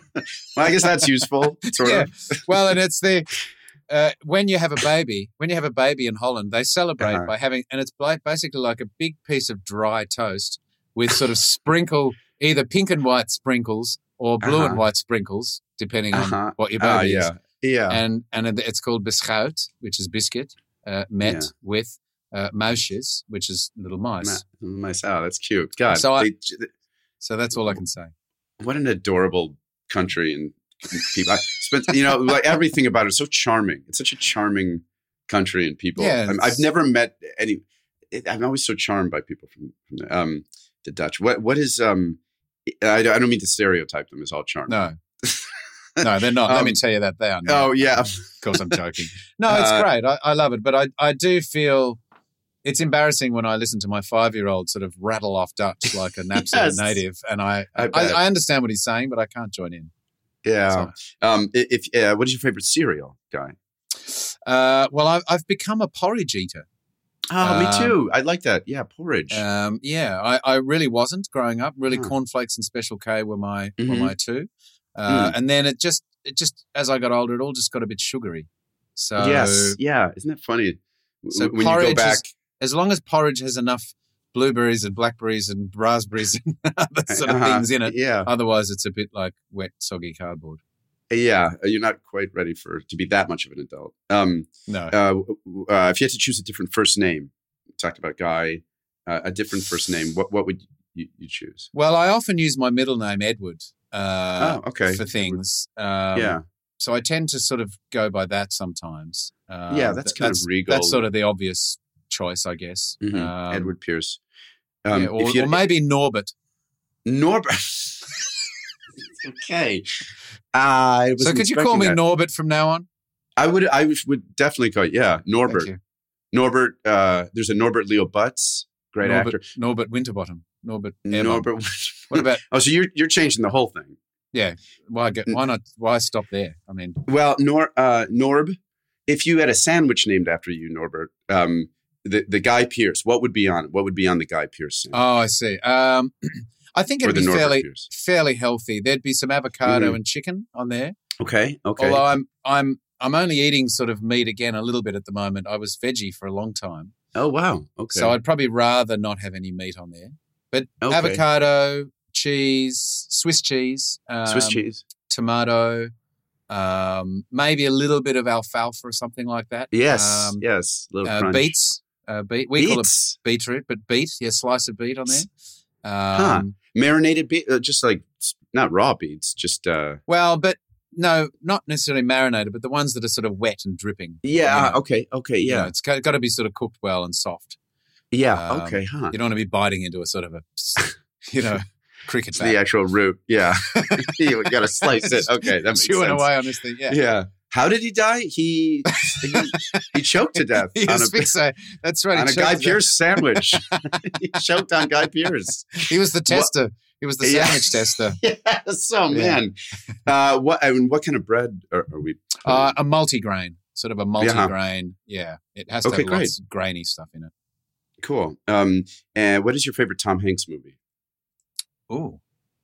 [SPEAKER 5] I guess that's useful. Sort of.
[SPEAKER 6] Well, and it's when you have a baby in Holland, they celebrate by having, and it's basically like a big piece of dry toast with sort of either pink and white sprinkles or blue and white sprinkles, depending on what your baby is.
[SPEAKER 5] Yeah.
[SPEAKER 6] And it's called beschuit, which is biscuit, met with muisjes, which is little mice.
[SPEAKER 5] Mice. Oh, that's cute. God.
[SPEAKER 6] So that's all I can say.
[SPEAKER 5] What an adorable country and people. I spent, like everything about it is so charming. It's such a charming country and people.
[SPEAKER 6] Yeah,
[SPEAKER 5] I've never met any. I'm always so charmed by people from the Dutch. What is I don't mean to stereotype them as all charming.
[SPEAKER 6] No, they're not. Let me tell you that they are not.
[SPEAKER 5] Oh, yeah.
[SPEAKER 6] Of course, I'm joking. No, it's great. I love it. But I do feel it's embarrassing when I listen to my 5-year-old sort of rattle off Dutch like an absolute native. And I understand what he's saying, but I can't join in.
[SPEAKER 5] Yeah. So. What is your favorite cereal, Guy?
[SPEAKER 6] Well, I've become a porridge eater.
[SPEAKER 5] Oh, me too. I like that. Yeah, porridge.
[SPEAKER 6] I really wasn't growing up. Really, cornflakes and Special K were my two. And then it just as I got older, it all just got a bit sugary. So
[SPEAKER 5] yes, yeah, isn't that funny?
[SPEAKER 6] So when you go back, as long as porridge has enough blueberries and blackberries and raspberries and other sort of things in it, otherwise it's a bit like wet, soggy cardboard.
[SPEAKER 5] Yeah, you're not quite ready to be that much of an adult.
[SPEAKER 6] No.
[SPEAKER 5] If you had to choose a different first name, we talked about Guy, a different first name, what would you choose?
[SPEAKER 6] Well, I often use my middle name, Edward. For things. So I tend to sort of go by that sometimes.
[SPEAKER 5] That's kind of regal.
[SPEAKER 6] That's sort of the obvious choice, I guess.
[SPEAKER 5] Edward Pierce.
[SPEAKER 6] Or maybe Norbert.
[SPEAKER 5] Norbert. Okay.
[SPEAKER 6] So could you call me Norbert from now on?
[SPEAKER 5] I would definitely call you. Yeah, Norbert.
[SPEAKER 6] Thank you.
[SPEAKER 5] Norbert. There's a Norbert Leo Butz, great actor.
[SPEAKER 6] Norbert Winterbottom. Norbert.
[SPEAKER 5] What about? Oh, so you're changing the whole thing?
[SPEAKER 6] Yeah. Why not? Why stop there? I mean,
[SPEAKER 5] well, Norb. If you had a sandwich named after you, Norbert, the Guy Pearce, what would be on it? What would be on the Guy Pearce sandwich?
[SPEAKER 6] Oh, I see. I think it'd be fairly healthy. There'd be some avocado and chicken on there.
[SPEAKER 5] Okay.
[SPEAKER 6] Although I'm only eating sort of meat again a little bit at the moment. I was veggie for a long time.
[SPEAKER 5] Oh wow. Okay.
[SPEAKER 6] So I'd probably rather not have any meat on there. But avocado, cheese, Swiss cheese, tomato, maybe a little bit of alfalfa or something like that.
[SPEAKER 5] Yes, little crunch.
[SPEAKER 6] Beets. We call it beetroot, but beet. Yeah, slice of beet on there.
[SPEAKER 5] Marinated beet, just like not raw beets, just.
[SPEAKER 6] Well, but No, not necessarily marinated, but the ones that are sort of wet and dripping.
[SPEAKER 5] Yeah.
[SPEAKER 6] You know,
[SPEAKER 5] Okay.
[SPEAKER 6] you know, it's got to be sort of cooked well and soft.
[SPEAKER 5] Yeah. Okay. Huh.
[SPEAKER 6] You don't want to be biting into a sort of a, you know, cricket
[SPEAKER 5] It's
[SPEAKER 6] bat.
[SPEAKER 5] the actual root. Yeah. You got to slice it. Okay. That makes
[SPEAKER 6] Chewing
[SPEAKER 5] sense.
[SPEAKER 6] away on this thing. Yeah.
[SPEAKER 5] Yeah. How did he die? He choked to death
[SPEAKER 6] He
[SPEAKER 5] on
[SPEAKER 6] was fixated. That's right.
[SPEAKER 5] on
[SPEAKER 6] he
[SPEAKER 5] a Guy
[SPEAKER 6] choked to death.
[SPEAKER 5] Pearce sandwich. He choked on Guy Pearce.
[SPEAKER 6] He was the tester. He was the
[SPEAKER 5] Yeah.
[SPEAKER 6] sandwich tester.
[SPEAKER 5] Yes. Oh man. What kind of bread are we?
[SPEAKER 6] A multigrain, sort of a multigrain. Yeah. It has to
[SPEAKER 5] Okay,
[SPEAKER 6] have lots of grainy stuff in it.
[SPEAKER 5] Cool. And what is your favorite Tom Hanks movie?
[SPEAKER 6] Ooh.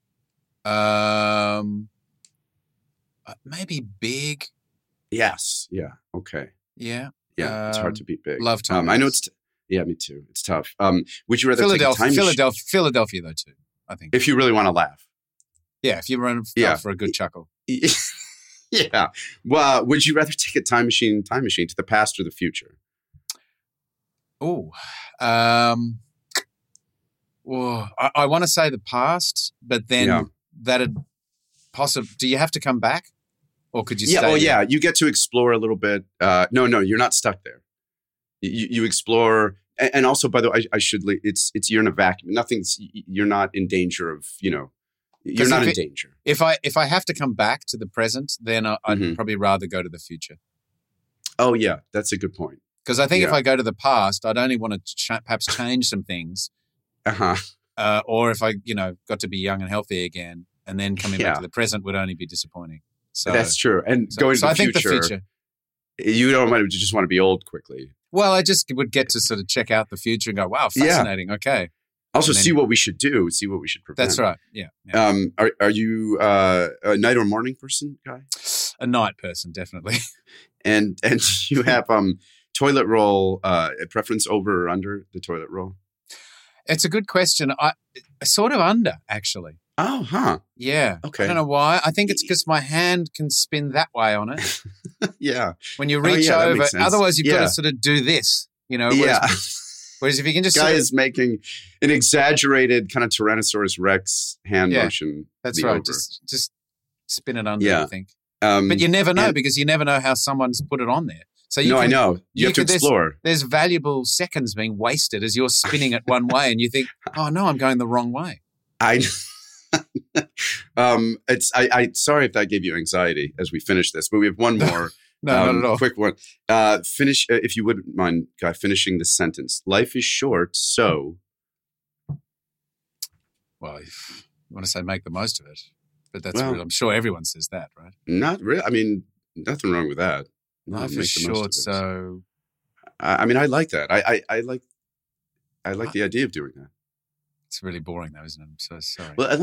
[SPEAKER 6] Maybe Big.
[SPEAKER 5] Yes. Yeah. Okay.
[SPEAKER 6] Yeah.
[SPEAKER 5] Yeah. It's hard to beat Big.
[SPEAKER 6] Love Tom
[SPEAKER 5] I know
[SPEAKER 6] Hanks.
[SPEAKER 5] it's. Yeah, me too. It's tough. Would you rather take a time machine?
[SPEAKER 6] Philadelphia, though, too, I think.
[SPEAKER 5] If you really want to laugh?
[SPEAKER 6] Yeah, if you run for a good chuckle.
[SPEAKER 5] Yeah. Well, would you rather take a time machine to the past or the future?
[SPEAKER 6] Oh, well, I want to say the past, but then that'd possibly. Do you have to come back, or could you?
[SPEAKER 5] Yeah.
[SPEAKER 6] Stay
[SPEAKER 5] Oh,
[SPEAKER 6] there?
[SPEAKER 5] yeah. You get to explore a little bit. No, you're not stuck there. You explore, and also, by the way, I should. It's you're in a vacuum. You're not in danger of. You're not in danger.
[SPEAKER 6] If I have to come back to the present, then I'd probably rather go to the future.
[SPEAKER 5] Oh yeah, that's a good point.
[SPEAKER 6] Because I think if I go to the past, I'd only want to perhaps change some things. Or if I, got to be young and healthy again, and then coming back to the present would only be disappointing. So
[SPEAKER 5] that's true. And going to the
[SPEAKER 6] I
[SPEAKER 5] future,
[SPEAKER 6] think the future.
[SPEAKER 5] You don't want to just want to be old quickly.
[SPEAKER 6] Well, I just would get to sort of check out the future and go, wow, fascinating. Yeah. Okay.
[SPEAKER 5] Also, see what we should do. See what we should prevent.
[SPEAKER 6] That's right. Yeah.
[SPEAKER 5] Are you a night or morning person, Guy?
[SPEAKER 6] A night person, definitely.
[SPEAKER 5] And you have toilet roll preference over or under the toilet roll?
[SPEAKER 6] It's a good question. I sort of under, actually.
[SPEAKER 5] Oh, huh.
[SPEAKER 6] Yeah.
[SPEAKER 5] Okay.
[SPEAKER 6] I don't know why. I think it's because my hand can spin that way on it.
[SPEAKER 5] Yeah.
[SPEAKER 6] When you reach over, otherwise you've got
[SPEAKER 5] Yeah.
[SPEAKER 6] to sort of do this,
[SPEAKER 5] Yeah.
[SPEAKER 6] Whereas if you can just
[SPEAKER 5] Guy is making an exaggerated kind of Tyrannosaurus Rex hand motion.
[SPEAKER 6] That's right.
[SPEAKER 5] Over.
[SPEAKER 6] Just spin it under, I think.
[SPEAKER 5] But
[SPEAKER 6] you never know because you never know how someone's put it on there. So
[SPEAKER 5] I know. You have to explore.
[SPEAKER 6] There's valuable seconds being wasted as you're spinning it one way and you think, oh no, I'm going the wrong way.
[SPEAKER 5] Sorry if that gave you anxiety as we finish this, but we have one more.
[SPEAKER 6] No, not at all.
[SPEAKER 5] Quick one. Finish, if you wouldn't mind, Guy, finishing the sentence. Life is short, so.
[SPEAKER 6] Well, if you want to say make the most of it, but that's real. I'm sure everyone says that, right?
[SPEAKER 5] Not really. I mean, nothing wrong with that.
[SPEAKER 6] Life is short, so.
[SPEAKER 5] I mean, I like that. I like the idea of doing that.
[SPEAKER 6] It's really boring, though, isn't it? I'm so sorry.
[SPEAKER 5] Well,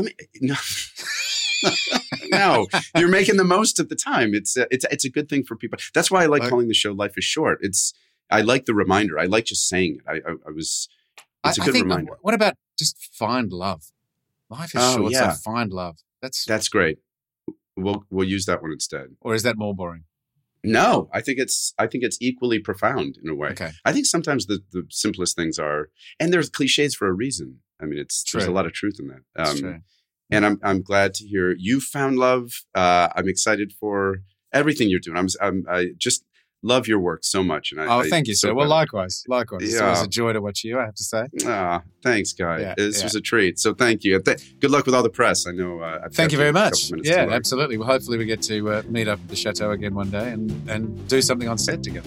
[SPEAKER 5] no, you're making the most of the time. It's a good thing for people. That's why I like calling the show "Life is Short." I like the reminder. I like just saying it. It's a good reminder.
[SPEAKER 6] What about just find love? Life is short, so find love. That's
[SPEAKER 5] great. We'll use that one instead.
[SPEAKER 6] Or is that more boring?
[SPEAKER 5] No, I think it's equally profound in a way.
[SPEAKER 6] Okay.
[SPEAKER 5] I think sometimes the simplest things are, and there's cliches for a reason. I mean, there's a lot of truth in that.
[SPEAKER 6] That's true.
[SPEAKER 5] And I'm glad to hear you found love. I'm excited for everything you're doing. I just love your work so much. And
[SPEAKER 6] thank you, sir. Well, likewise.
[SPEAKER 5] Yeah.
[SPEAKER 6] It's always a joy to watch you, I have to say.
[SPEAKER 5] Thanks, Guy. This was a treat. So thank you. Good luck with all the press. I know.
[SPEAKER 6] Thank you very much. Yeah, absolutely. Well, hopefully we get to meet up at the Chateau again one day and do something on set together.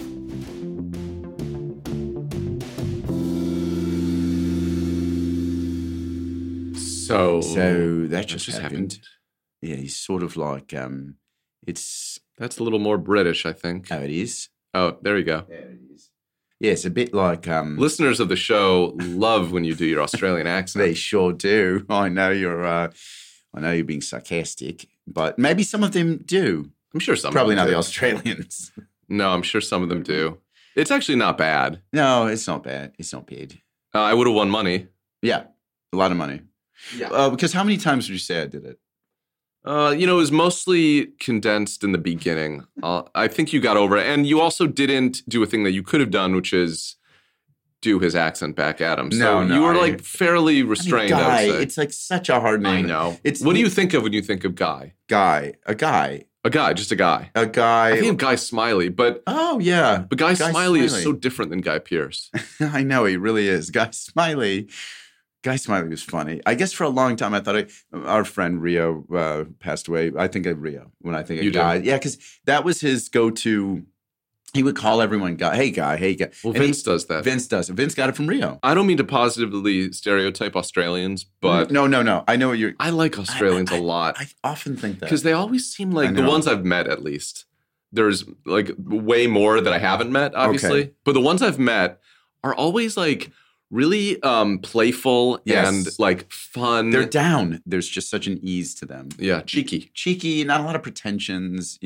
[SPEAKER 1] So that just happened. Yeah, he's sort of like
[SPEAKER 2] That's a little more British, I think.
[SPEAKER 1] Oh, it is.
[SPEAKER 2] Oh, there you go.
[SPEAKER 1] Yeah, it is. Yeah, it's a bit like
[SPEAKER 2] listeners of the show love when you do your Australian accent.
[SPEAKER 1] They sure do. I know you're being sarcastic, but maybe some of them do.
[SPEAKER 2] I'm sure some.
[SPEAKER 1] Probably
[SPEAKER 2] of them
[SPEAKER 1] not
[SPEAKER 2] do.
[SPEAKER 1] the Australians.
[SPEAKER 2] No, I'm sure some of them do. It's actually not bad.
[SPEAKER 1] No, it's not bad. It's not bad.
[SPEAKER 2] I would have won money.
[SPEAKER 1] Yeah, a lot of money. Yeah. Because how many times would you say I did it?
[SPEAKER 2] It was mostly condensed in the beginning. I think you got over it. And you also didn't do a thing that you could have done, which is do his accent back at him. So you were fairly restrained,
[SPEAKER 1] Guy,
[SPEAKER 2] I would say.
[SPEAKER 1] it's like such a hard name.
[SPEAKER 2] I know. What do you think of when you think of Guy?
[SPEAKER 1] A guy.
[SPEAKER 2] A guy, just a guy.
[SPEAKER 1] A guy.
[SPEAKER 2] I think of Guy Smiley, but
[SPEAKER 1] Oh yeah,
[SPEAKER 2] Guy Smiley is so different than Guy Pearce.
[SPEAKER 1] I know he really is. Guy Smiley was funny. I guess for a long time I thought our friend Rio passed away. I think of Rio when I think of
[SPEAKER 2] You do?
[SPEAKER 1] Guy. Yeah, because that was his go-to. He would call everyone Guy. Hey Guy. Hey Guy.
[SPEAKER 2] Well,
[SPEAKER 1] And
[SPEAKER 2] Vince does that.
[SPEAKER 1] Vince does it. Vince got it from Rio.
[SPEAKER 2] I don't mean to positively stereotype Australians, but
[SPEAKER 1] no. I know what you're.
[SPEAKER 2] I like Australians a lot
[SPEAKER 1] I often think that
[SPEAKER 2] because they always seem like
[SPEAKER 1] I
[SPEAKER 2] the
[SPEAKER 1] know.
[SPEAKER 2] ones I've met, at least. There's like way more that I haven't met, obviously,
[SPEAKER 1] Okay.
[SPEAKER 2] but the ones I've met are always like really playful
[SPEAKER 1] Yes.
[SPEAKER 2] and like fun.
[SPEAKER 1] they're down. There's just such an ease to them.
[SPEAKER 2] Yeah, cheeky.
[SPEAKER 1] Cheeky, not a lot of pretensions.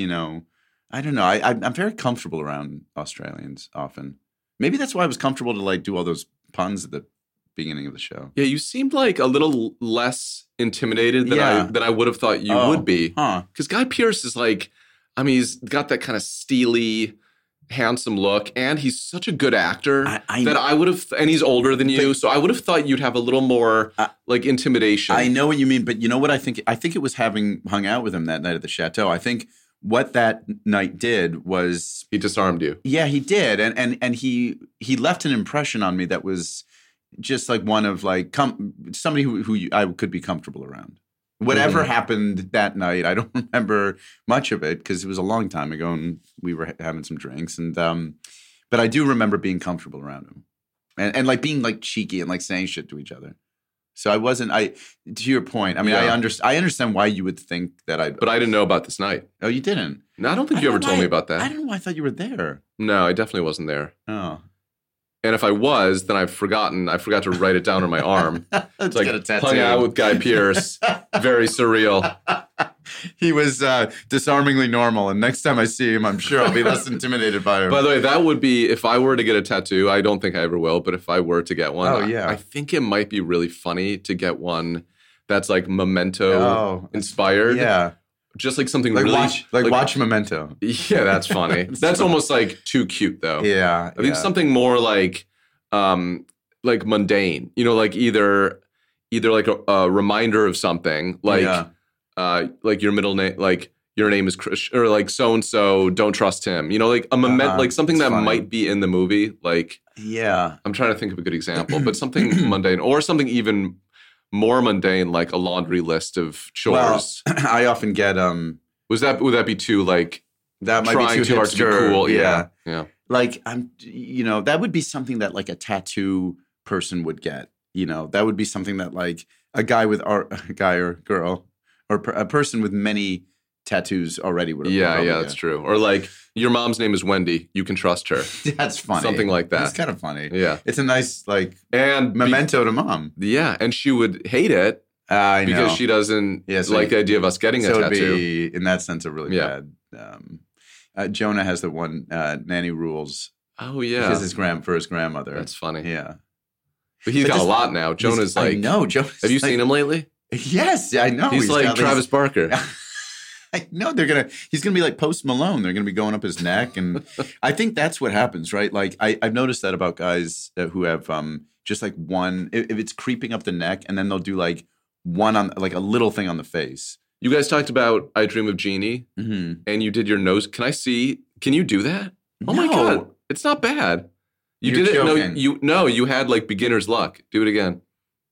[SPEAKER 1] I don't know. I'm very comfortable around Australians often. Maybe that's why I was comfortable to like do all those puns at the beginning of the show.
[SPEAKER 2] Yeah, you seemed like a little less intimidated than
[SPEAKER 1] Yeah.
[SPEAKER 2] than I would have thought you would be.
[SPEAKER 1] Huh.
[SPEAKER 2] Because Guy Pearce is like, I mean, he's got that kind of steely, handsome look, and he's such a good actor
[SPEAKER 1] I-
[SPEAKER 2] that I would have, and he's older than you, so I would have thought you'd have a little more like intimidation.
[SPEAKER 1] I know what you mean, but you know what I think? I think it was having hung out with him that night at the chateau. I think what that night did was,
[SPEAKER 2] He disarmed you.
[SPEAKER 1] yeah, he did, and he left an impression on me that was just like one of like somebody who I could be comfortable around. Whatever happened that night, I don't remember much of it because it was a long time ago and we were having some drinks. And but I do remember being comfortable around him and like being like cheeky and like saying shit to each other. So I wasn't. To your point, I mean,
[SPEAKER 2] Yeah.
[SPEAKER 1] I understand why you would think that I.
[SPEAKER 2] But I didn't know about this night.
[SPEAKER 1] Oh, you didn't.
[SPEAKER 2] No, I don't think you ever told me about
[SPEAKER 1] I
[SPEAKER 2] that.
[SPEAKER 1] don't know why I thought you were there.
[SPEAKER 2] No, I definitely wasn't there.
[SPEAKER 1] Oh,
[SPEAKER 2] And if I was, then I've forgotten. I forgot to write it down on my arm.
[SPEAKER 1] let's
[SPEAKER 2] It's like
[SPEAKER 1] get a tattoo.
[SPEAKER 2] hung out with Guy Pearce. Very surreal.
[SPEAKER 1] He was disarmingly normal, and next time I see him, I'm sure I'll be less intimidated by him.
[SPEAKER 2] By the way, that would be if I were to get a tattoo. I don't think I ever will, but if I were to get one,
[SPEAKER 1] Oh, yeah.
[SPEAKER 2] I think it might be really funny to get one that's like Memento
[SPEAKER 1] Oh,
[SPEAKER 2] inspired.
[SPEAKER 1] yeah,
[SPEAKER 2] Just like something
[SPEAKER 1] like
[SPEAKER 2] really
[SPEAKER 1] watch Memento.
[SPEAKER 2] Yeah, that's funny. That's almost like too cute though.
[SPEAKER 1] Yeah,
[SPEAKER 2] I think something more like mundane. Like either like a reminder of something, like like your middle name, like your name is Chris, or like so and so. Don't trust him. Like a like something
[SPEAKER 1] That's
[SPEAKER 2] that
[SPEAKER 1] funny.
[SPEAKER 2] might be in the movie. Like
[SPEAKER 1] yeah.
[SPEAKER 2] I'm trying to think of a good example, but something mundane or something even more mundane, like a laundry list of chores.
[SPEAKER 1] Well, I often get
[SPEAKER 2] would that be too like
[SPEAKER 1] that might
[SPEAKER 2] trying
[SPEAKER 1] be too
[SPEAKER 2] too hard to be
[SPEAKER 1] hipster,
[SPEAKER 2] cool?
[SPEAKER 1] Yeah.
[SPEAKER 2] Yeah.
[SPEAKER 1] Like that would be something that like a tattoo person would get. That would be something that like a guy or girl or a person with many tattoos already would have.
[SPEAKER 2] Yeah, that's true. Or like your mom's name is Wendy. You can trust her.
[SPEAKER 1] That's funny.
[SPEAKER 2] Something like that.
[SPEAKER 1] That's kind of funny.
[SPEAKER 2] Yeah.
[SPEAKER 1] It's a nice like
[SPEAKER 2] And
[SPEAKER 1] memento to mom.
[SPEAKER 2] yeah, and she would hate it
[SPEAKER 1] I know.
[SPEAKER 2] because she doesn't
[SPEAKER 1] Yeah, so
[SPEAKER 2] like the idea of us getting
[SPEAKER 1] so
[SPEAKER 2] a
[SPEAKER 1] it'd
[SPEAKER 2] tattoo.
[SPEAKER 1] be in that sense a really
[SPEAKER 2] Yeah.
[SPEAKER 1] bad. Jonah has the one Nanny Rules
[SPEAKER 2] Oh yeah,
[SPEAKER 1] because for his grandmother.
[SPEAKER 2] that's funny.
[SPEAKER 1] Yeah.
[SPEAKER 2] But he's
[SPEAKER 1] But
[SPEAKER 2] got
[SPEAKER 1] just-
[SPEAKER 2] a lot now. Jonah's
[SPEAKER 1] I
[SPEAKER 2] like,
[SPEAKER 1] know. Jonah's
[SPEAKER 2] have you
[SPEAKER 1] like-
[SPEAKER 2] seen him lately?
[SPEAKER 1] Yes, I know.
[SPEAKER 2] He's like
[SPEAKER 1] got
[SPEAKER 2] Travis Barker.
[SPEAKER 1] I know he's gonna be like Post Malone. They're gonna be going up his neck, and I think that's what happens, right? Like I've noticed that about guys who have just like one. If it's creeping up the neck, and then they'll do like one on like a little thing on the face.
[SPEAKER 2] You guys talked about I Dream of Jeannie,
[SPEAKER 1] Mm-hmm.
[SPEAKER 2] and you did your nose. Can I see? Can you do that? Oh my
[SPEAKER 1] No.
[SPEAKER 2] god, it's not bad. You
[SPEAKER 1] You're
[SPEAKER 2] did it.
[SPEAKER 1] joking.
[SPEAKER 2] No, you had like beginner's luck. Do it again.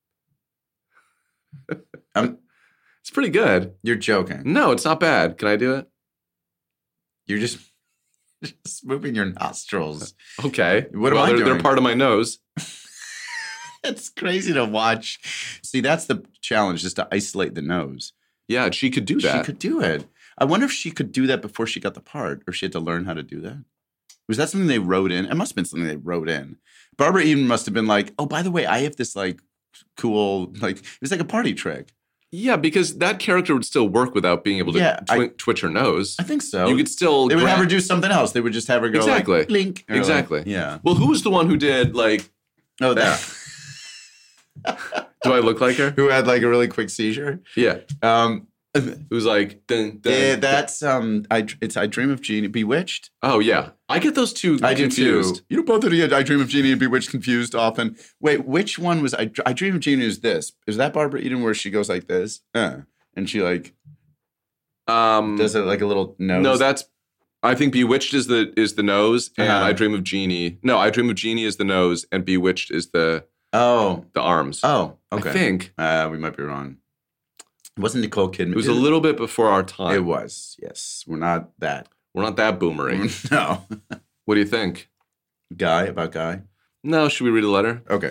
[SPEAKER 2] It's pretty good.
[SPEAKER 1] You're joking.
[SPEAKER 2] No, it's not bad. Can I do it?
[SPEAKER 1] You're just moving your nostrils.
[SPEAKER 2] Okay.
[SPEAKER 1] What am I
[SPEAKER 2] They're
[SPEAKER 1] doing?
[SPEAKER 2] part of my nose.
[SPEAKER 1] It's crazy to watch. See, that's the challenge, just to isolate the nose.
[SPEAKER 2] Yeah, she could do that.
[SPEAKER 1] She could do it. I wonder if she could do that before she got the part, or she had to learn how to do that. Was that something they wrote in? It must have been something they wrote in. Barbara Eden must have been like, oh, by the way, I have this like cool, like, it was like a party trick.
[SPEAKER 2] Yeah, because that character would still work without being able to
[SPEAKER 1] Yeah,
[SPEAKER 2] twitch her nose.
[SPEAKER 1] I think so.
[SPEAKER 2] You could still
[SPEAKER 1] They would
[SPEAKER 2] grab-
[SPEAKER 1] have her do something else. They would just have her go
[SPEAKER 2] Exactly.
[SPEAKER 1] like, blink. or, like,
[SPEAKER 2] Exactly.
[SPEAKER 1] yeah.
[SPEAKER 2] Well, who was the one who did like?
[SPEAKER 1] Oh, that.
[SPEAKER 2] Do I look like her?
[SPEAKER 1] Who had like a really quick seizure.
[SPEAKER 2] Yeah.
[SPEAKER 1] Um,
[SPEAKER 2] Who's like? Dun, dun,
[SPEAKER 1] yeah,
[SPEAKER 2] dun.
[SPEAKER 1] that's it's I Dream of Jeannie, Bewitched.
[SPEAKER 2] Oh yeah, I get those two
[SPEAKER 1] I do
[SPEAKER 2] confused.
[SPEAKER 1] too. You know, both of you, I Dream of Jeannie and Bewitched confused often. Wait, which one was I Dream of Jeannie? Is this? Is that Barbara Eden where she goes like this, and she like? Does it like a little nose?
[SPEAKER 2] No, I think Bewitched is the nose, and
[SPEAKER 1] Uh-huh.
[SPEAKER 2] I Dream of Jeannie. No, I Dream of Jeannie is the nose, and Bewitched is the arms.
[SPEAKER 1] Oh, okay.
[SPEAKER 2] I think
[SPEAKER 1] we might be wrong. It wasn't Nicole Kidman.
[SPEAKER 2] it was a little bit before our time.
[SPEAKER 1] It was, yes. We're not that.
[SPEAKER 2] We're not that boomery.
[SPEAKER 1] No.
[SPEAKER 2] What do you think?
[SPEAKER 1] Guy?
[SPEAKER 2] No, should we read a letter?
[SPEAKER 1] Okay.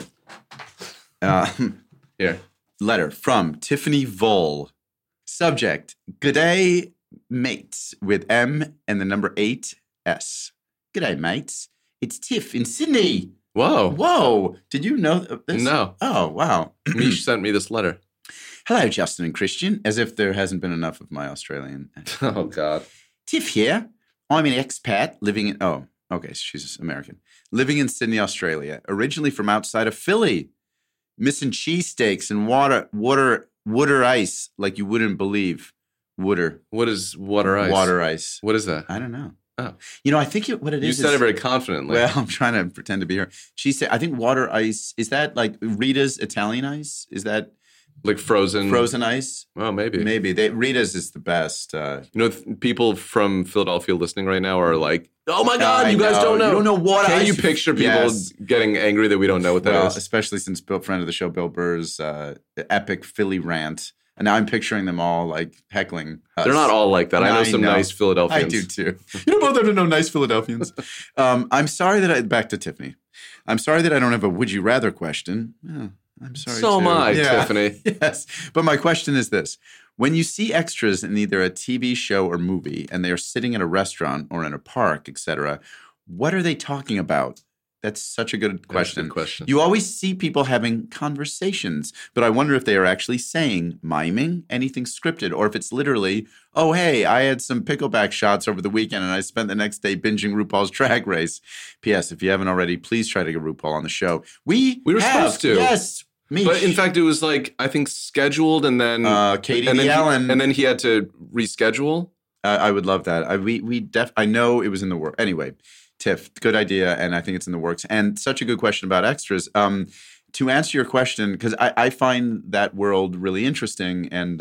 [SPEAKER 2] Here.
[SPEAKER 1] Letter from Tiffany Voll. Subject, G'day, mates, with M and the number 8S. G'day, mates. It's Tiff in Sydney.
[SPEAKER 2] Whoa.
[SPEAKER 1] Whoa. Did you know this?
[SPEAKER 2] No.
[SPEAKER 1] Oh, wow.
[SPEAKER 2] Mish sent me this letter.
[SPEAKER 1] Hello, Justin and Christian. As if there hasn't been enough of my Australian.
[SPEAKER 2] Oh, God.
[SPEAKER 1] Tiff here. I'm an expat living in... Oh, okay. She's American. Living in Sydney, Australia. Originally from outside of Philly. Missing cheesesteaks and water ice like you wouldn't believe. Water.
[SPEAKER 2] What is water ice?
[SPEAKER 1] Water ice.
[SPEAKER 2] What is that?
[SPEAKER 1] I don't know.
[SPEAKER 2] Oh.
[SPEAKER 1] You know, I think what it
[SPEAKER 2] You
[SPEAKER 1] is...
[SPEAKER 2] said it very confidently.
[SPEAKER 1] Well, I'm trying to pretend to be her. She said, I think water ice... Is that like Rita's Italian ice? Is that
[SPEAKER 2] like frozen
[SPEAKER 1] ice?
[SPEAKER 2] Oh, maybe.
[SPEAKER 1] Maybe. Rita's is the best.
[SPEAKER 2] People from Philadelphia listening right now are like, oh my God,
[SPEAKER 1] I
[SPEAKER 2] you guys
[SPEAKER 1] know.
[SPEAKER 2] don't know.
[SPEAKER 1] You don't know water
[SPEAKER 2] Can
[SPEAKER 1] ice.
[SPEAKER 2] you picture people
[SPEAKER 1] Yes.
[SPEAKER 2] getting angry that we don't know what that
[SPEAKER 1] Well,
[SPEAKER 2] is?
[SPEAKER 1] especially since friend of the show, Bill Burr's epic Philly rant. And now I'm picturing them all like heckling us.
[SPEAKER 2] They're not all like that. I know some nice
[SPEAKER 1] I
[SPEAKER 2] Philadelphians.
[SPEAKER 1] do too. You don't both have to know nice Philadelphians. I'm sorry that back to Tiffany. I'm sorry that I don't have a would you rather question. Oh, I'm sorry.
[SPEAKER 2] So am
[SPEAKER 1] too.
[SPEAKER 2] I,
[SPEAKER 1] Yeah.
[SPEAKER 2] Tiffany.
[SPEAKER 1] Yes. But my question is this. When you see extras in either a TV show or movie and they are sitting at a restaurant or in a park, etc., what are they talking about? That's such a good question.
[SPEAKER 2] That's a good question.
[SPEAKER 1] You always see people having conversations, but I wonder if they are actually saying, miming, anything scripted, or if it's literally, oh, hey, I had some pickleback shots over the weekend and I spent the next day binging RuPaul's Drag Race. P.S. If you haven't already, please try to get RuPaul on the show. We
[SPEAKER 2] were
[SPEAKER 1] have,
[SPEAKER 2] supposed to.
[SPEAKER 1] Yes. Me.
[SPEAKER 2] But in fact, it was like, I think scheduled and then
[SPEAKER 1] Katie
[SPEAKER 2] and then
[SPEAKER 1] Allen.
[SPEAKER 2] and then he had to reschedule.
[SPEAKER 1] I would love that. I know it was in the works. Anyway, Tiff, good idea, and I think it's in the works. And such a good question about extras. To answer your question, because I find that world really interesting, and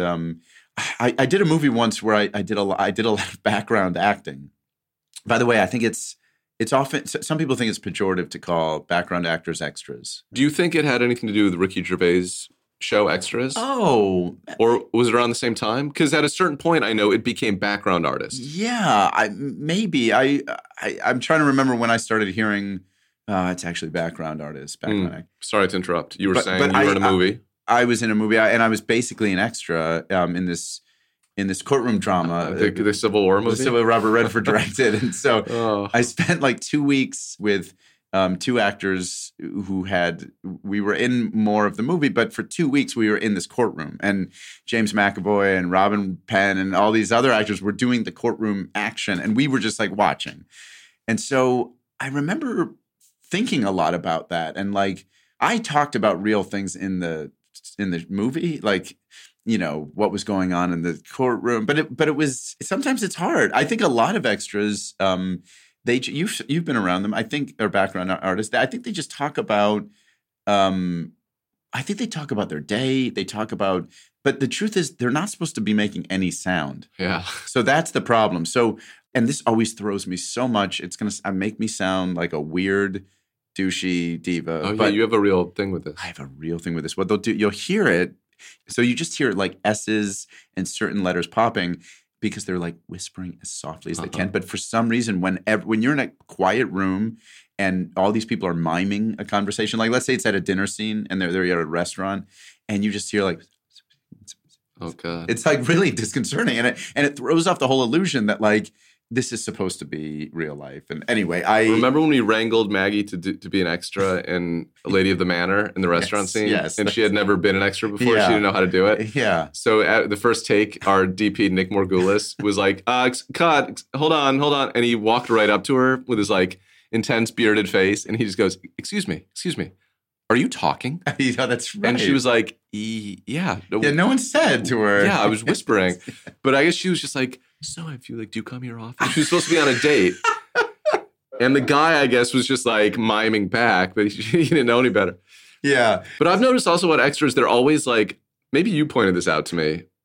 [SPEAKER 1] I did a movie once where I did a lot of background acting. By the way, I think it's often some people think it's pejorative to call background actors extras.
[SPEAKER 2] Do you think it had anything to do with the Ricky Gervais show Extras?
[SPEAKER 1] Oh,
[SPEAKER 2] Or was it around the same time? Because at a certain point, I know it became background artist.
[SPEAKER 1] yeah, maybe. I'm trying to remember when I started hearing. It's actually background artist. Background actor.
[SPEAKER 2] Sorry to interrupt. You were
[SPEAKER 1] But
[SPEAKER 2] saying you were in a movie.
[SPEAKER 1] I was in a movie, and I was basically an extra in this courtroom drama.
[SPEAKER 2] The Civil War
[SPEAKER 1] the
[SPEAKER 2] movie?
[SPEAKER 1] Civil Robert Redford directed, and so
[SPEAKER 2] Oh.
[SPEAKER 1] I spent like 2 weeks with two actors we were in more of the movie, but for 2 weeks we were in this courtroom, and James McAvoy and Robin Penn and all these other actors were doing the courtroom action, and we were just like watching. And so I remember thinking a lot about that, and like I talked about real things in the movie, like, you know, what was going on in the courtroom, but it was sometimes it's hard. I think a lot of extras, you've been around them, I think, or background artists. I think they just talk about, I think they talk about their day. They talk about, but the truth is they're not supposed to be making any sound.
[SPEAKER 2] Yeah.
[SPEAKER 1] So that's the problem. So, and this always throws me so much. It's going to make me sound like a weird, douchey diva.
[SPEAKER 2] Oh, yeah,
[SPEAKER 1] but
[SPEAKER 2] you have a real thing with this.
[SPEAKER 1] I have a real thing with this. What they'll do, you'll hear it. So you just hear like S's and certain letters popping because they're like whispering as softly as they can. But for some reason, when you're in a quiet room and all these people are miming a conversation, like let's say it's at a dinner scene and they're at a restaurant and you just hear like,
[SPEAKER 2] Oh, God.
[SPEAKER 1] it's like really disconcerting. And it throws off the whole illusion that like, this is supposed to be real life. And anyway,
[SPEAKER 2] Remember when we wrangled Maggie to be an extra in Lady of the Manor in the restaurant scene?
[SPEAKER 1] yes.
[SPEAKER 2] And she had never been an extra before.
[SPEAKER 1] Yeah.
[SPEAKER 2] She didn't know how to do it.
[SPEAKER 1] Yeah.
[SPEAKER 2] So at the first take, our DP, Nick Morgulis, was like, cut, hold on. And he walked right up to her with his like intense bearded face. And he just goes, excuse me. Are you talking?
[SPEAKER 1] Yeah, that's right.
[SPEAKER 2] And she was like, yeah.
[SPEAKER 1] Yeah, no one said to her.
[SPEAKER 2] Yeah, I was whispering. But I guess she was just like, so if you like, do you come here often? She was supposed to be on a date. And the guy, I guess, was just like miming back, but he didn't know any better.
[SPEAKER 1] Yeah.
[SPEAKER 2] But I've noticed also what extras, they're always like, maybe you pointed this out to me,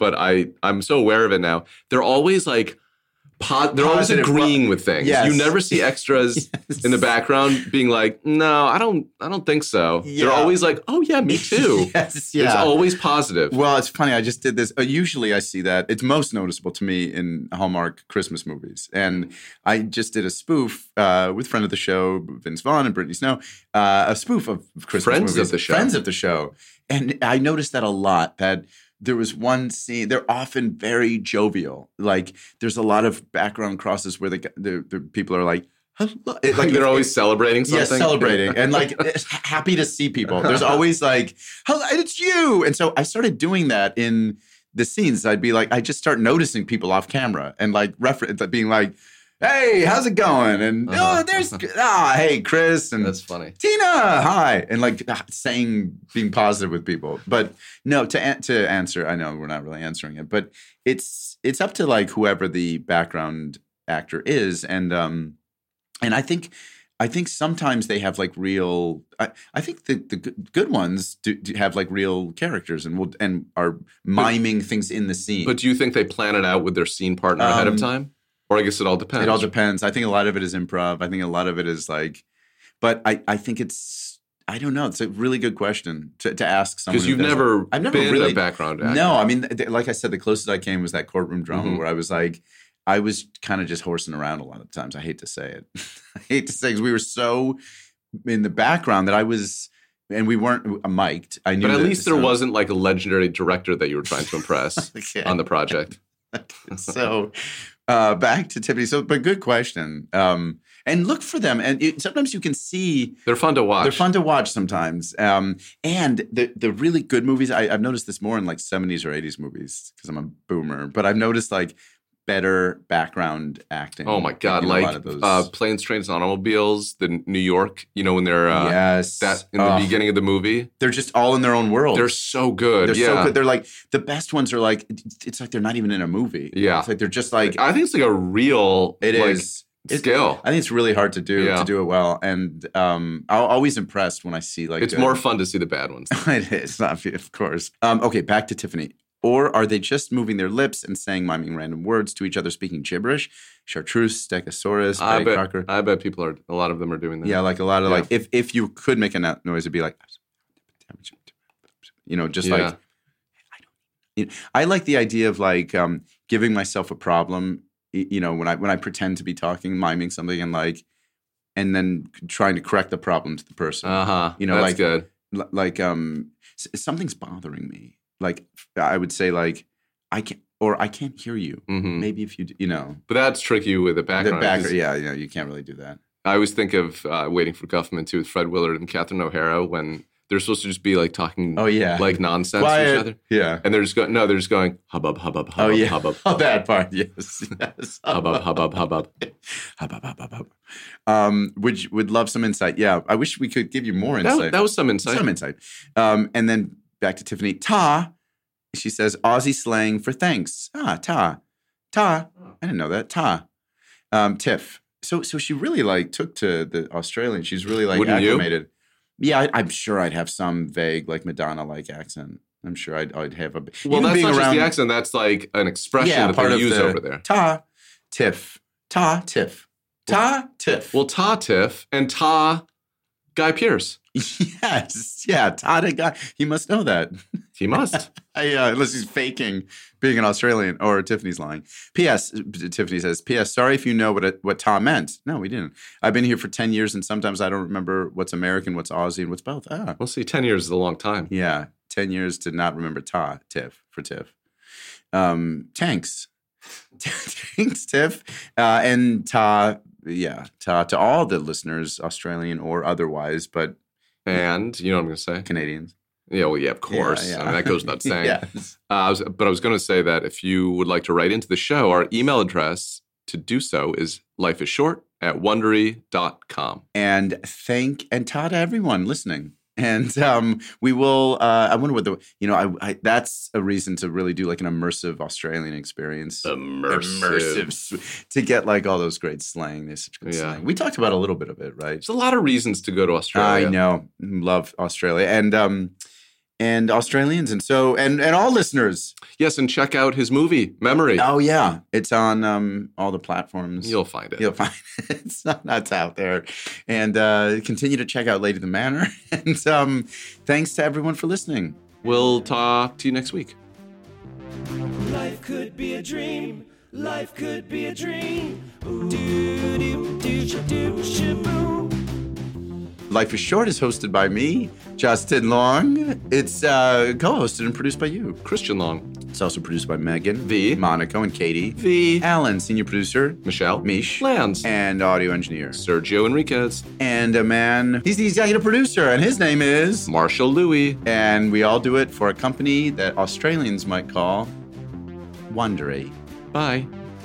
[SPEAKER 2] but I'm so aware of it now. They're always like, they're always
[SPEAKER 1] Positive.
[SPEAKER 2] agreeing with things.
[SPEAKER 1] Yes.
[SPEAKER 2] You never see extras
[SPEAKER 1] Yes.
[SPEAKER 2] in the background being like, no, I don't think so.
[SPEAKER 1] Yeah.
[SPEAKER 2] They're always like, oh yeah, me too.
[SPEAKER 1] Yes, yeah.
[SPEAKER 2] It's always positive.
[SPEAKER 1] Well, it's funny. I just did this. Usually I see that. It's most noticeable to me in Hallmark Christmas movies. And I just did a spoof with friend of the show, Vince Vaughn and Brittany Snow, a spoof of Christmas
[SPEAKER 2] Friends
[SPEAKER 1] movies.
[SPEAKER 2] of the show.
[SPEAKER 1] Friends of the show. And I noticed that a lot, that there was one scene, they're often very jovial. Like there's a lot of background crosses where the people are like, hello.
[SPEAKER 2] Like they're always celebrating something.
[SPEAKER 1] Yes, celebrating and like happy to see people. There's always like, "Hello, it's you." And so I started doing that in the scenes. I'd be like, I just start noticing people off camera and like being like, "Hey, how's it going?" And oh, there's hey, Chris, and
[SPEAKER 2] That's funny.
[SPEAKER 1] Tina, hi, and like being positive with people. But no, to answer, I know we're not really answering it, but it's up to like whoever the background actor is, and I think sometimes they have like real. I think the good ones do have like real characters and are miming things in the scene.
[SPEAKER 2] But do you think they plan it out with their scene partner ahead of time? Or I guess it all depends.
[SPEAKER 1] It all depends. I think a lot of it is improv. I think a lot of it is like, but I think it's, I don't know. It's a really good question to ask someone.
[SPEAKER 2] Because you've never
[SPEAKER 1] I've never
[SPEAKER 2] been
[SPEAKER 1] really
[SPEAKER 2] a background actor.
[SPEAKER 1] No, I mean, like I said, the closest I came was that courtroom drama
[SPEAKER 2] Mhm.
[SPEAKER 1] where I was like, I was kind of just horsing around a lot of times. I hate to say it. I hate to say because we were so in the background that I was, and we weren't mic'd. I knew
[SPEAKER 2] But at
[SPEAKER 1] that-
[SPEAKER 2] least there wasn't like a legendary director that you were trying to impress
[SPEAKER 1] Okay.
[SPEAKER 2] on the project.
[SPEAKER 1] So back to Tiffany. So, but good question. And look for them. And sometimes you can see
[SPEAKER 2] They're fun to watch.
[SPEAKER 1] they're fun to watch sometimes. And the really good movies, I've noticed this more in like 70s or 80s movies because I'm a boomer. But I've noticed like better background acting.
[SPEAKER 2] Oh my God!
[SPEAKER 1] in a lot
[SPEAKER 2] Like
[SPEAKER 1] of those.
[SPEAKER 2] Planes, Trains, and Automobiles, the New York. You know when they're
[SPEAKER 1] Yes.
[SPEAKER 2] that in the beginning of the movie,
[SPEAKER 1] They're just all in their own world.
[SPEAKER 2] they're so good.
[SPEAKER 1] They're
[SPEAKER 2] yeah,
[SPEAKER 1] so good. They're like the best ones are like it's like they're not even in a movie.
[SPEAKER 2] Yeah.
[SPEAKER 1] It's like they're just like
[SPEAKER 2] I think it's like a real
[SPEAKER 1] it
[SPEAKER 2] like,
[SPEAKER 1] is.
[SPEAKER 2] skill.
[SPEAKER 1] I think it's really hard to do
[SPEAKER 2] Yeah.
[SPEAKER 1] it well, and I'm always impressed when I see like
[SPEAKER 2] It's
[SPEAKER 1] good-
[SPEAKER 2] more fun to see the bad ones.
[SPEAKER 1] It is, of course. Okay, back to Tiffany. Or are they just moving their lips and miming random words to each other, speaking gibberish? Chartreuse, Stegosaurus,
[SPEAKER 2] I
[SPEAKER 1] Betty Crocker.
[SPEAKER 2] bet a lot of them are doing that.
[SPEAKER 1] Yeah, like a lot of
[SPEAKER 2] Yeah.
[SPEAKER 1] like if you could make a noise, it'd be like, just
[SPEAKER 2] Yeah.
[SPEAKER 1] like. I like the idea of like giving myself a problem. When I pretend to be talking, miming something, and then trying to correct the problem to the person.
[SPEAKER 2] That's
[SPEAKER 1] like
[SPEAKER 2] good.
[SPEAKER 1] like something's bothering me. Like I would say like I can't hear you.
[SPEAKER 2] Mhm.
[SPEAKER 1] Maybe if you
[SPEAKER 2] But that's tricky with the
[SPEAKER 1] the
[SPEAKER 2] background.
[SPEAKER 1] back
[SPEAKER 2] 'cause
[SPEAKER 1] yeah, you can't really do that.
[SPEAKER 2] I always think of Waiting for Guffman too with Fred Willard and Catherine O'Hara when they're supposed to just be like talking
[SPEAKER 1] Oh yeah,
[SPEAKER 2] like nonsense to each other.
[SPEAKER 1] Yeah.
[SPEAKER 2] And they're just going hubbub, hubbub, hubbub,
[SPEAKER 1] Oh yeah.
[SPEAKER 2] hubbub,
[SPEAKER 1] Oh, that part. Yes.
[SPEAKER 2] hubbub, hubbub, hubbub.
[SPEAKER 1] Would love some insight. Yeah. I wish we could give you more insight.
[SPEAKER 2] That was some insight.
[SPEAKER 1] Some insight. And then back to Tiffany. Ta. She says Aussie slang for thanks. Ta. I didn't know that. Ta. Tiff. So she really like took to the Australian. She's really like
[SPEAKER 2] Wouldn't you?
[SPEAKER 1] acclimated. Yeah, I'm sure I'd have some vague like Madonna like accent. I'm sure I'd have a.
[SPEAKER 2] Well,
[SPEAKER 1] even
[SPEAKER 2] that's
[SPEAKER 1] being
[SPEAKER 2] not just
[SPEAKER 1] around-
[SPEAKER 2] the accent. That's like an expression that
[SPEAKER 1] part
[SPEAKER 2] they
[SPEAKER 1] of
[SPEAKER 2] use
[SPEAKER 1] the
[SPEAKER 2] over there.
[SPEAKER 1] Ta. Tiff.
[SPEAKER 2] Well, Ta Tiff and Ta Guy Pearce.
[SPEAKER 1] Yes, yeah, Todd guy. He must know that.
[SPEAKER 2] He must.
[SPEAKER 1] Unless he's faking being an Australian, or Tiffany's lying. P.S. Tiffany says, P.S. Sorry if you know what Tom meant. No, we didn't. I've been here for 10 years, and sometimes I don't remember what's American, what's Aussie, and what's both.
[SPEAKER 2] We'll see. 10 years is a long time.
[SPEAKER 1] Yeah, 10 years to not remember Tiff for Tiff. Tanks. Thanks, Tiff. And Ta to all the listeners, Australian or otherwise, but
[SPEAKER 2] And you know what I'm going to say?
[SPEAKER 1] Canadians.
[SPEAKER 2] Yeah, well, yeah, of course.
[SPEAKER 1] Yeah.
[SPEAKER 2] I mean, that goes without saying.
[SPEAKER 1] Yes.
[SPEAKER 2] I was going to say that if you would like to write into the show, our email address to do so is lifeisshort@wondery.com.
[SPEAKER 1] And Ta to everyone listening. And we will. I wonder what that's a reason to really do like an immersive Australian experience. Immersive to get like all those great slang. There's such good slang. We talked about a little bit of it, right?
[SPEAKER 2] There's a lot of reasons to go to Australia.
[SPEAKER 1] I know, love Australia, and and Australians, and so and all listeners.
[SPEAKER 2] Yes, and check out his movie, Memory.
[SPEAKER 1] Oh yeah, it's on all the platforms.
[SPEAKER 2] You'll find it.
[SPEAKER 1] You'll find it. It's out there, and continue to check out Lady the Manor. And thanks to everyone for listening.
[SPEAKER 2] We'll talk to you next week.
[SPEAKER 3] Life could be a dream. Life could be a dream. Ooh, do-do-do-shaboom.
[SPEAKER 1] Life is Short is hosted by me, Justin Long. It's co-hosted and produced by you,
[SPEAKER 2] Christian Long.
[SPEAKER 1] It's also produced by Megan,
[SPEAKER 2] V,
[SPEAKER 1] Monaco, and Katie,
[SPEAKER 2] V,
[SPEAKER 1] Alan, senior producer,
[SPEAKER 2] Michelle,
[SPEAKER 1] Mish,
[SPEAKER 2] Lance,
[SPEAKER 1] and audio engineer,
[SPEAKER 2] Sergio Enriquez,
[SPEAKER 1] and a man. He's the executive producer, and his name is
[SPEAKER 2] Marshall Louis.
[SPEAKER 1] And we all do it for a company that Australians might call Wondery.
[SPEAKER 2] Bye.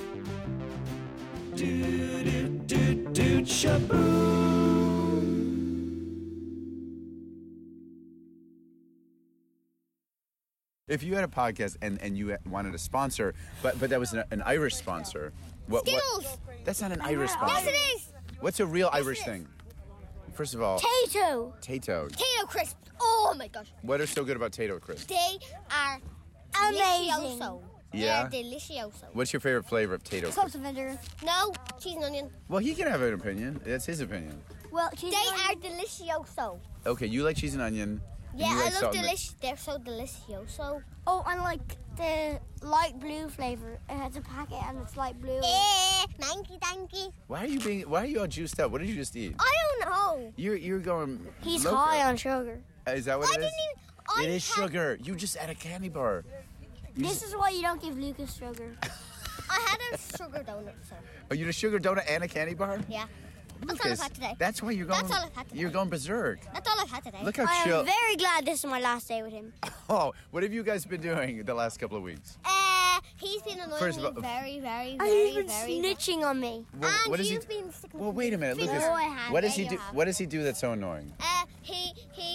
[SPEAKER 4] If you had a podcast and you wanted a sponsor, but that was an Irish sponsor,
[SPEAKER 7] Skittles.
[SPEAKER 4] That's not an Irish sponsor.
[SPEAKER 7] Yes, it is.
[SPEAKER 4] What's a real Irish thing? First of all,
[SPEAKER 7] Tato.
[SPEAKER 4] Tato.
[SPEAKER 7] Tato crisps. Oh my gosh.
[SPEAKER 4] What is so good about Tato crisps?
[SPEAKER 7] They are
[SPEAKER 8] Amazing.
[SPEAKER 7] delicioso.
[SPEAKER 4] Yeah?
[SPEAKER 7] They're delicioso.
[SPEAKER 4] What's your favorite flavor of Tato
[SPEAKER 8] Salt
[SPEAKER 4] crisps?
[SPEAKER 8] and vinegar.
[SPEAKER 7] No, cheese and onion.
[SPEAKER 4] Well, he can have an opinion. That's his opinion.
[SPEAKER 8] Well, cheese
[SPEAKER 7] They
[SPEAKER 8] and
[SPEAKER 7] are delicioso.
[SPEAKER 4] Okay, you like cheese and onion. and
[SPEAKER 7] Yeah,
[SPEAKER 4] you
[SPEAKER 7] I
[SPEAKER 4] like
[SPEAKER 7] love
[SPEAKER 4] salt and
[SPEAKER 7] delicious. They're so delicioso.
[SPEAKER 8] Oh, and like the light blue flavor. It has a packet and it's light blue.
[SPEAKER 7] Thank you.
[SPEAKER 4] Why are you all juiced up? What did you just eat?
[SPEAKER 7] I don't know.
[SPEAKER 4] You're going.
[SPEAKER 8] He's
[SPEAKER 4] loco.
[SPEAKER 8] high on sugar.
[SPEAKER 4] Is that what
[SPEAKER 7] I
[SPEAKER 4] it is?
[SPEAKER 7] didn't even.
[SPEAKER 4] It is sugar. You just had a candy bar.
[SPEAKER 8] This is why you don't give Lucas sugar.
[SPEAKER 7] I had a sugar donut. So
[SPEAKER 4] Oh, you had a sugar donut and a candy bar?
[SPEAKER 7] yeah, that's all I've
[SPEAKER 4] Lucas,
[SPEAKER 7] had today.
[SPEAKER 4] that's why you're going.
[SPEAKER 7] That's all I've had today.
[SPEAKER 4] You're going berserk.
[SPEAKER 7] That's all I've had today.
[SPEAKER 4] Look how
[SPEAKER 8] I
[SPEAKER 4] chill.
[SPEAKER 8] am very glad this is my last day with him.
[SPEAKER 4] Oh, what have you guys been doing the last couple of weeks?
[SPEAKER 7] He's been annoying
[SPEAKER 4] First
[SPEAKER 7] me
[SPEAKER 4] of all-
[SPEAKER 7] very, very,
[SPEAKER 8] And
[SPEAKER 7] very,
[SPEAKER 8] he's been
[SPEAKER 7] very.
[SPEAKER 8] snitching on me.
[SPEAKER 4] Well,
[SPEAKER 7] And
[SPEAKER 4] what does
[SPEAKER 7] you've been sticking
[SPEAKER 4] Well,
[SPEAKER 7] with
[SPEAKER 4] wait
[SPEAKER 7] me.
[SPEAKER 4] a minute,
[SPEAKER 7] No,
[SPEAKER 4] Lucas.
[SPEAKER 7] I haven't.
[SPEAKER 4] What does
[SPEAKER 7] Yeah,
[SPEAKER 4] he
[SPEAKER 7] you
[SPEAKER 4] do?
[SPEAKER 7] have.
[SPEAKER 4] What does he do that's so annoying?
[SPEAKER 7] He.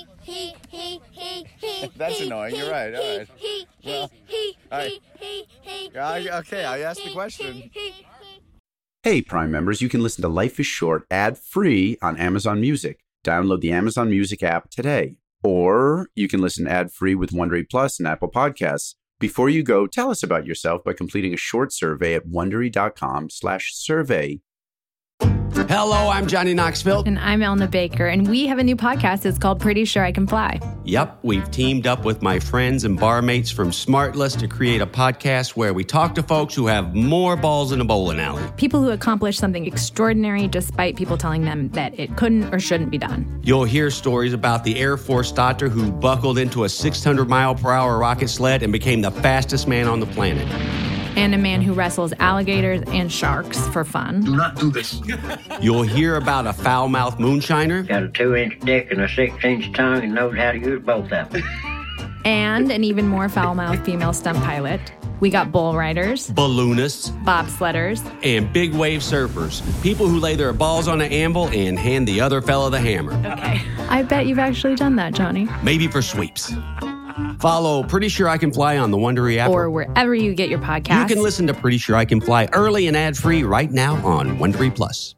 [SPEAKER 4] That's annoying, you're right, all right. Well, all right. Okay, I asked the question. Hey, Prime members, you can listen to Life is Short ad-free on Amazon Music. Download the Amazon Music app today. Or you can listen ad-free with Wondery Plus and Apple Podcasts. Before you go, tell us about yourself by completing a short survey at Wondery.com/survey.
[SPEAKER 9] Hello, I'm Johnny Knoxville.
[SPEAKER 10] And I'm Elna Baker, and we have a new podcast. It's called Pretty Sure I Can Fly.
[SPEAKER 9] Yep, we've teamed up with my friends and barmates from Smartless to create a podcast where we talk to folks who have more balls in a bowling alley.
[SPEAKER 10] People who accomplish something extraordinary despite people telling them that it couldn't or shouldn't be done.
[SPEAKER 9] You'll hear stories about the Air Force doctor who buckled into a 600-mile-per-hour rocket sled and became the fastest man on the planet.
[SPEAKER 10] And a man who wrestles alligators and sharks for fun.
[SPEAKER 11] Do not do this.
[SPEAKER 9] You'll hear about a foul-mouthed moonshiner.
[SPEAKER 11] Got a 2-inch dick and a 6-inch tongue and knows how to use both of them.
[SPEAKER 10] And an even more foul-mouthed female stunt pilot. We got bull riders,
[SPEAKER 9] Balloonists,
[SPEAKER 10] bobsledders,
[SPEAKER 9] and big wave surfers. People who lay their balls on an anvil and hand the other fella the hammer.
[SPEAKER 10] Okay. I bet you've actually done that, Johnny.
[SPEAKER 9] Maybe for sweeps. Follow Pretty Sure I Can Fly on the Wondery app.
[SPEAKER 10] Or wherever you get your podcasts.
[SPEAKER 9] You can listen to Pretty Sure I Can Fly early and ad-free right now on Wondery Plus.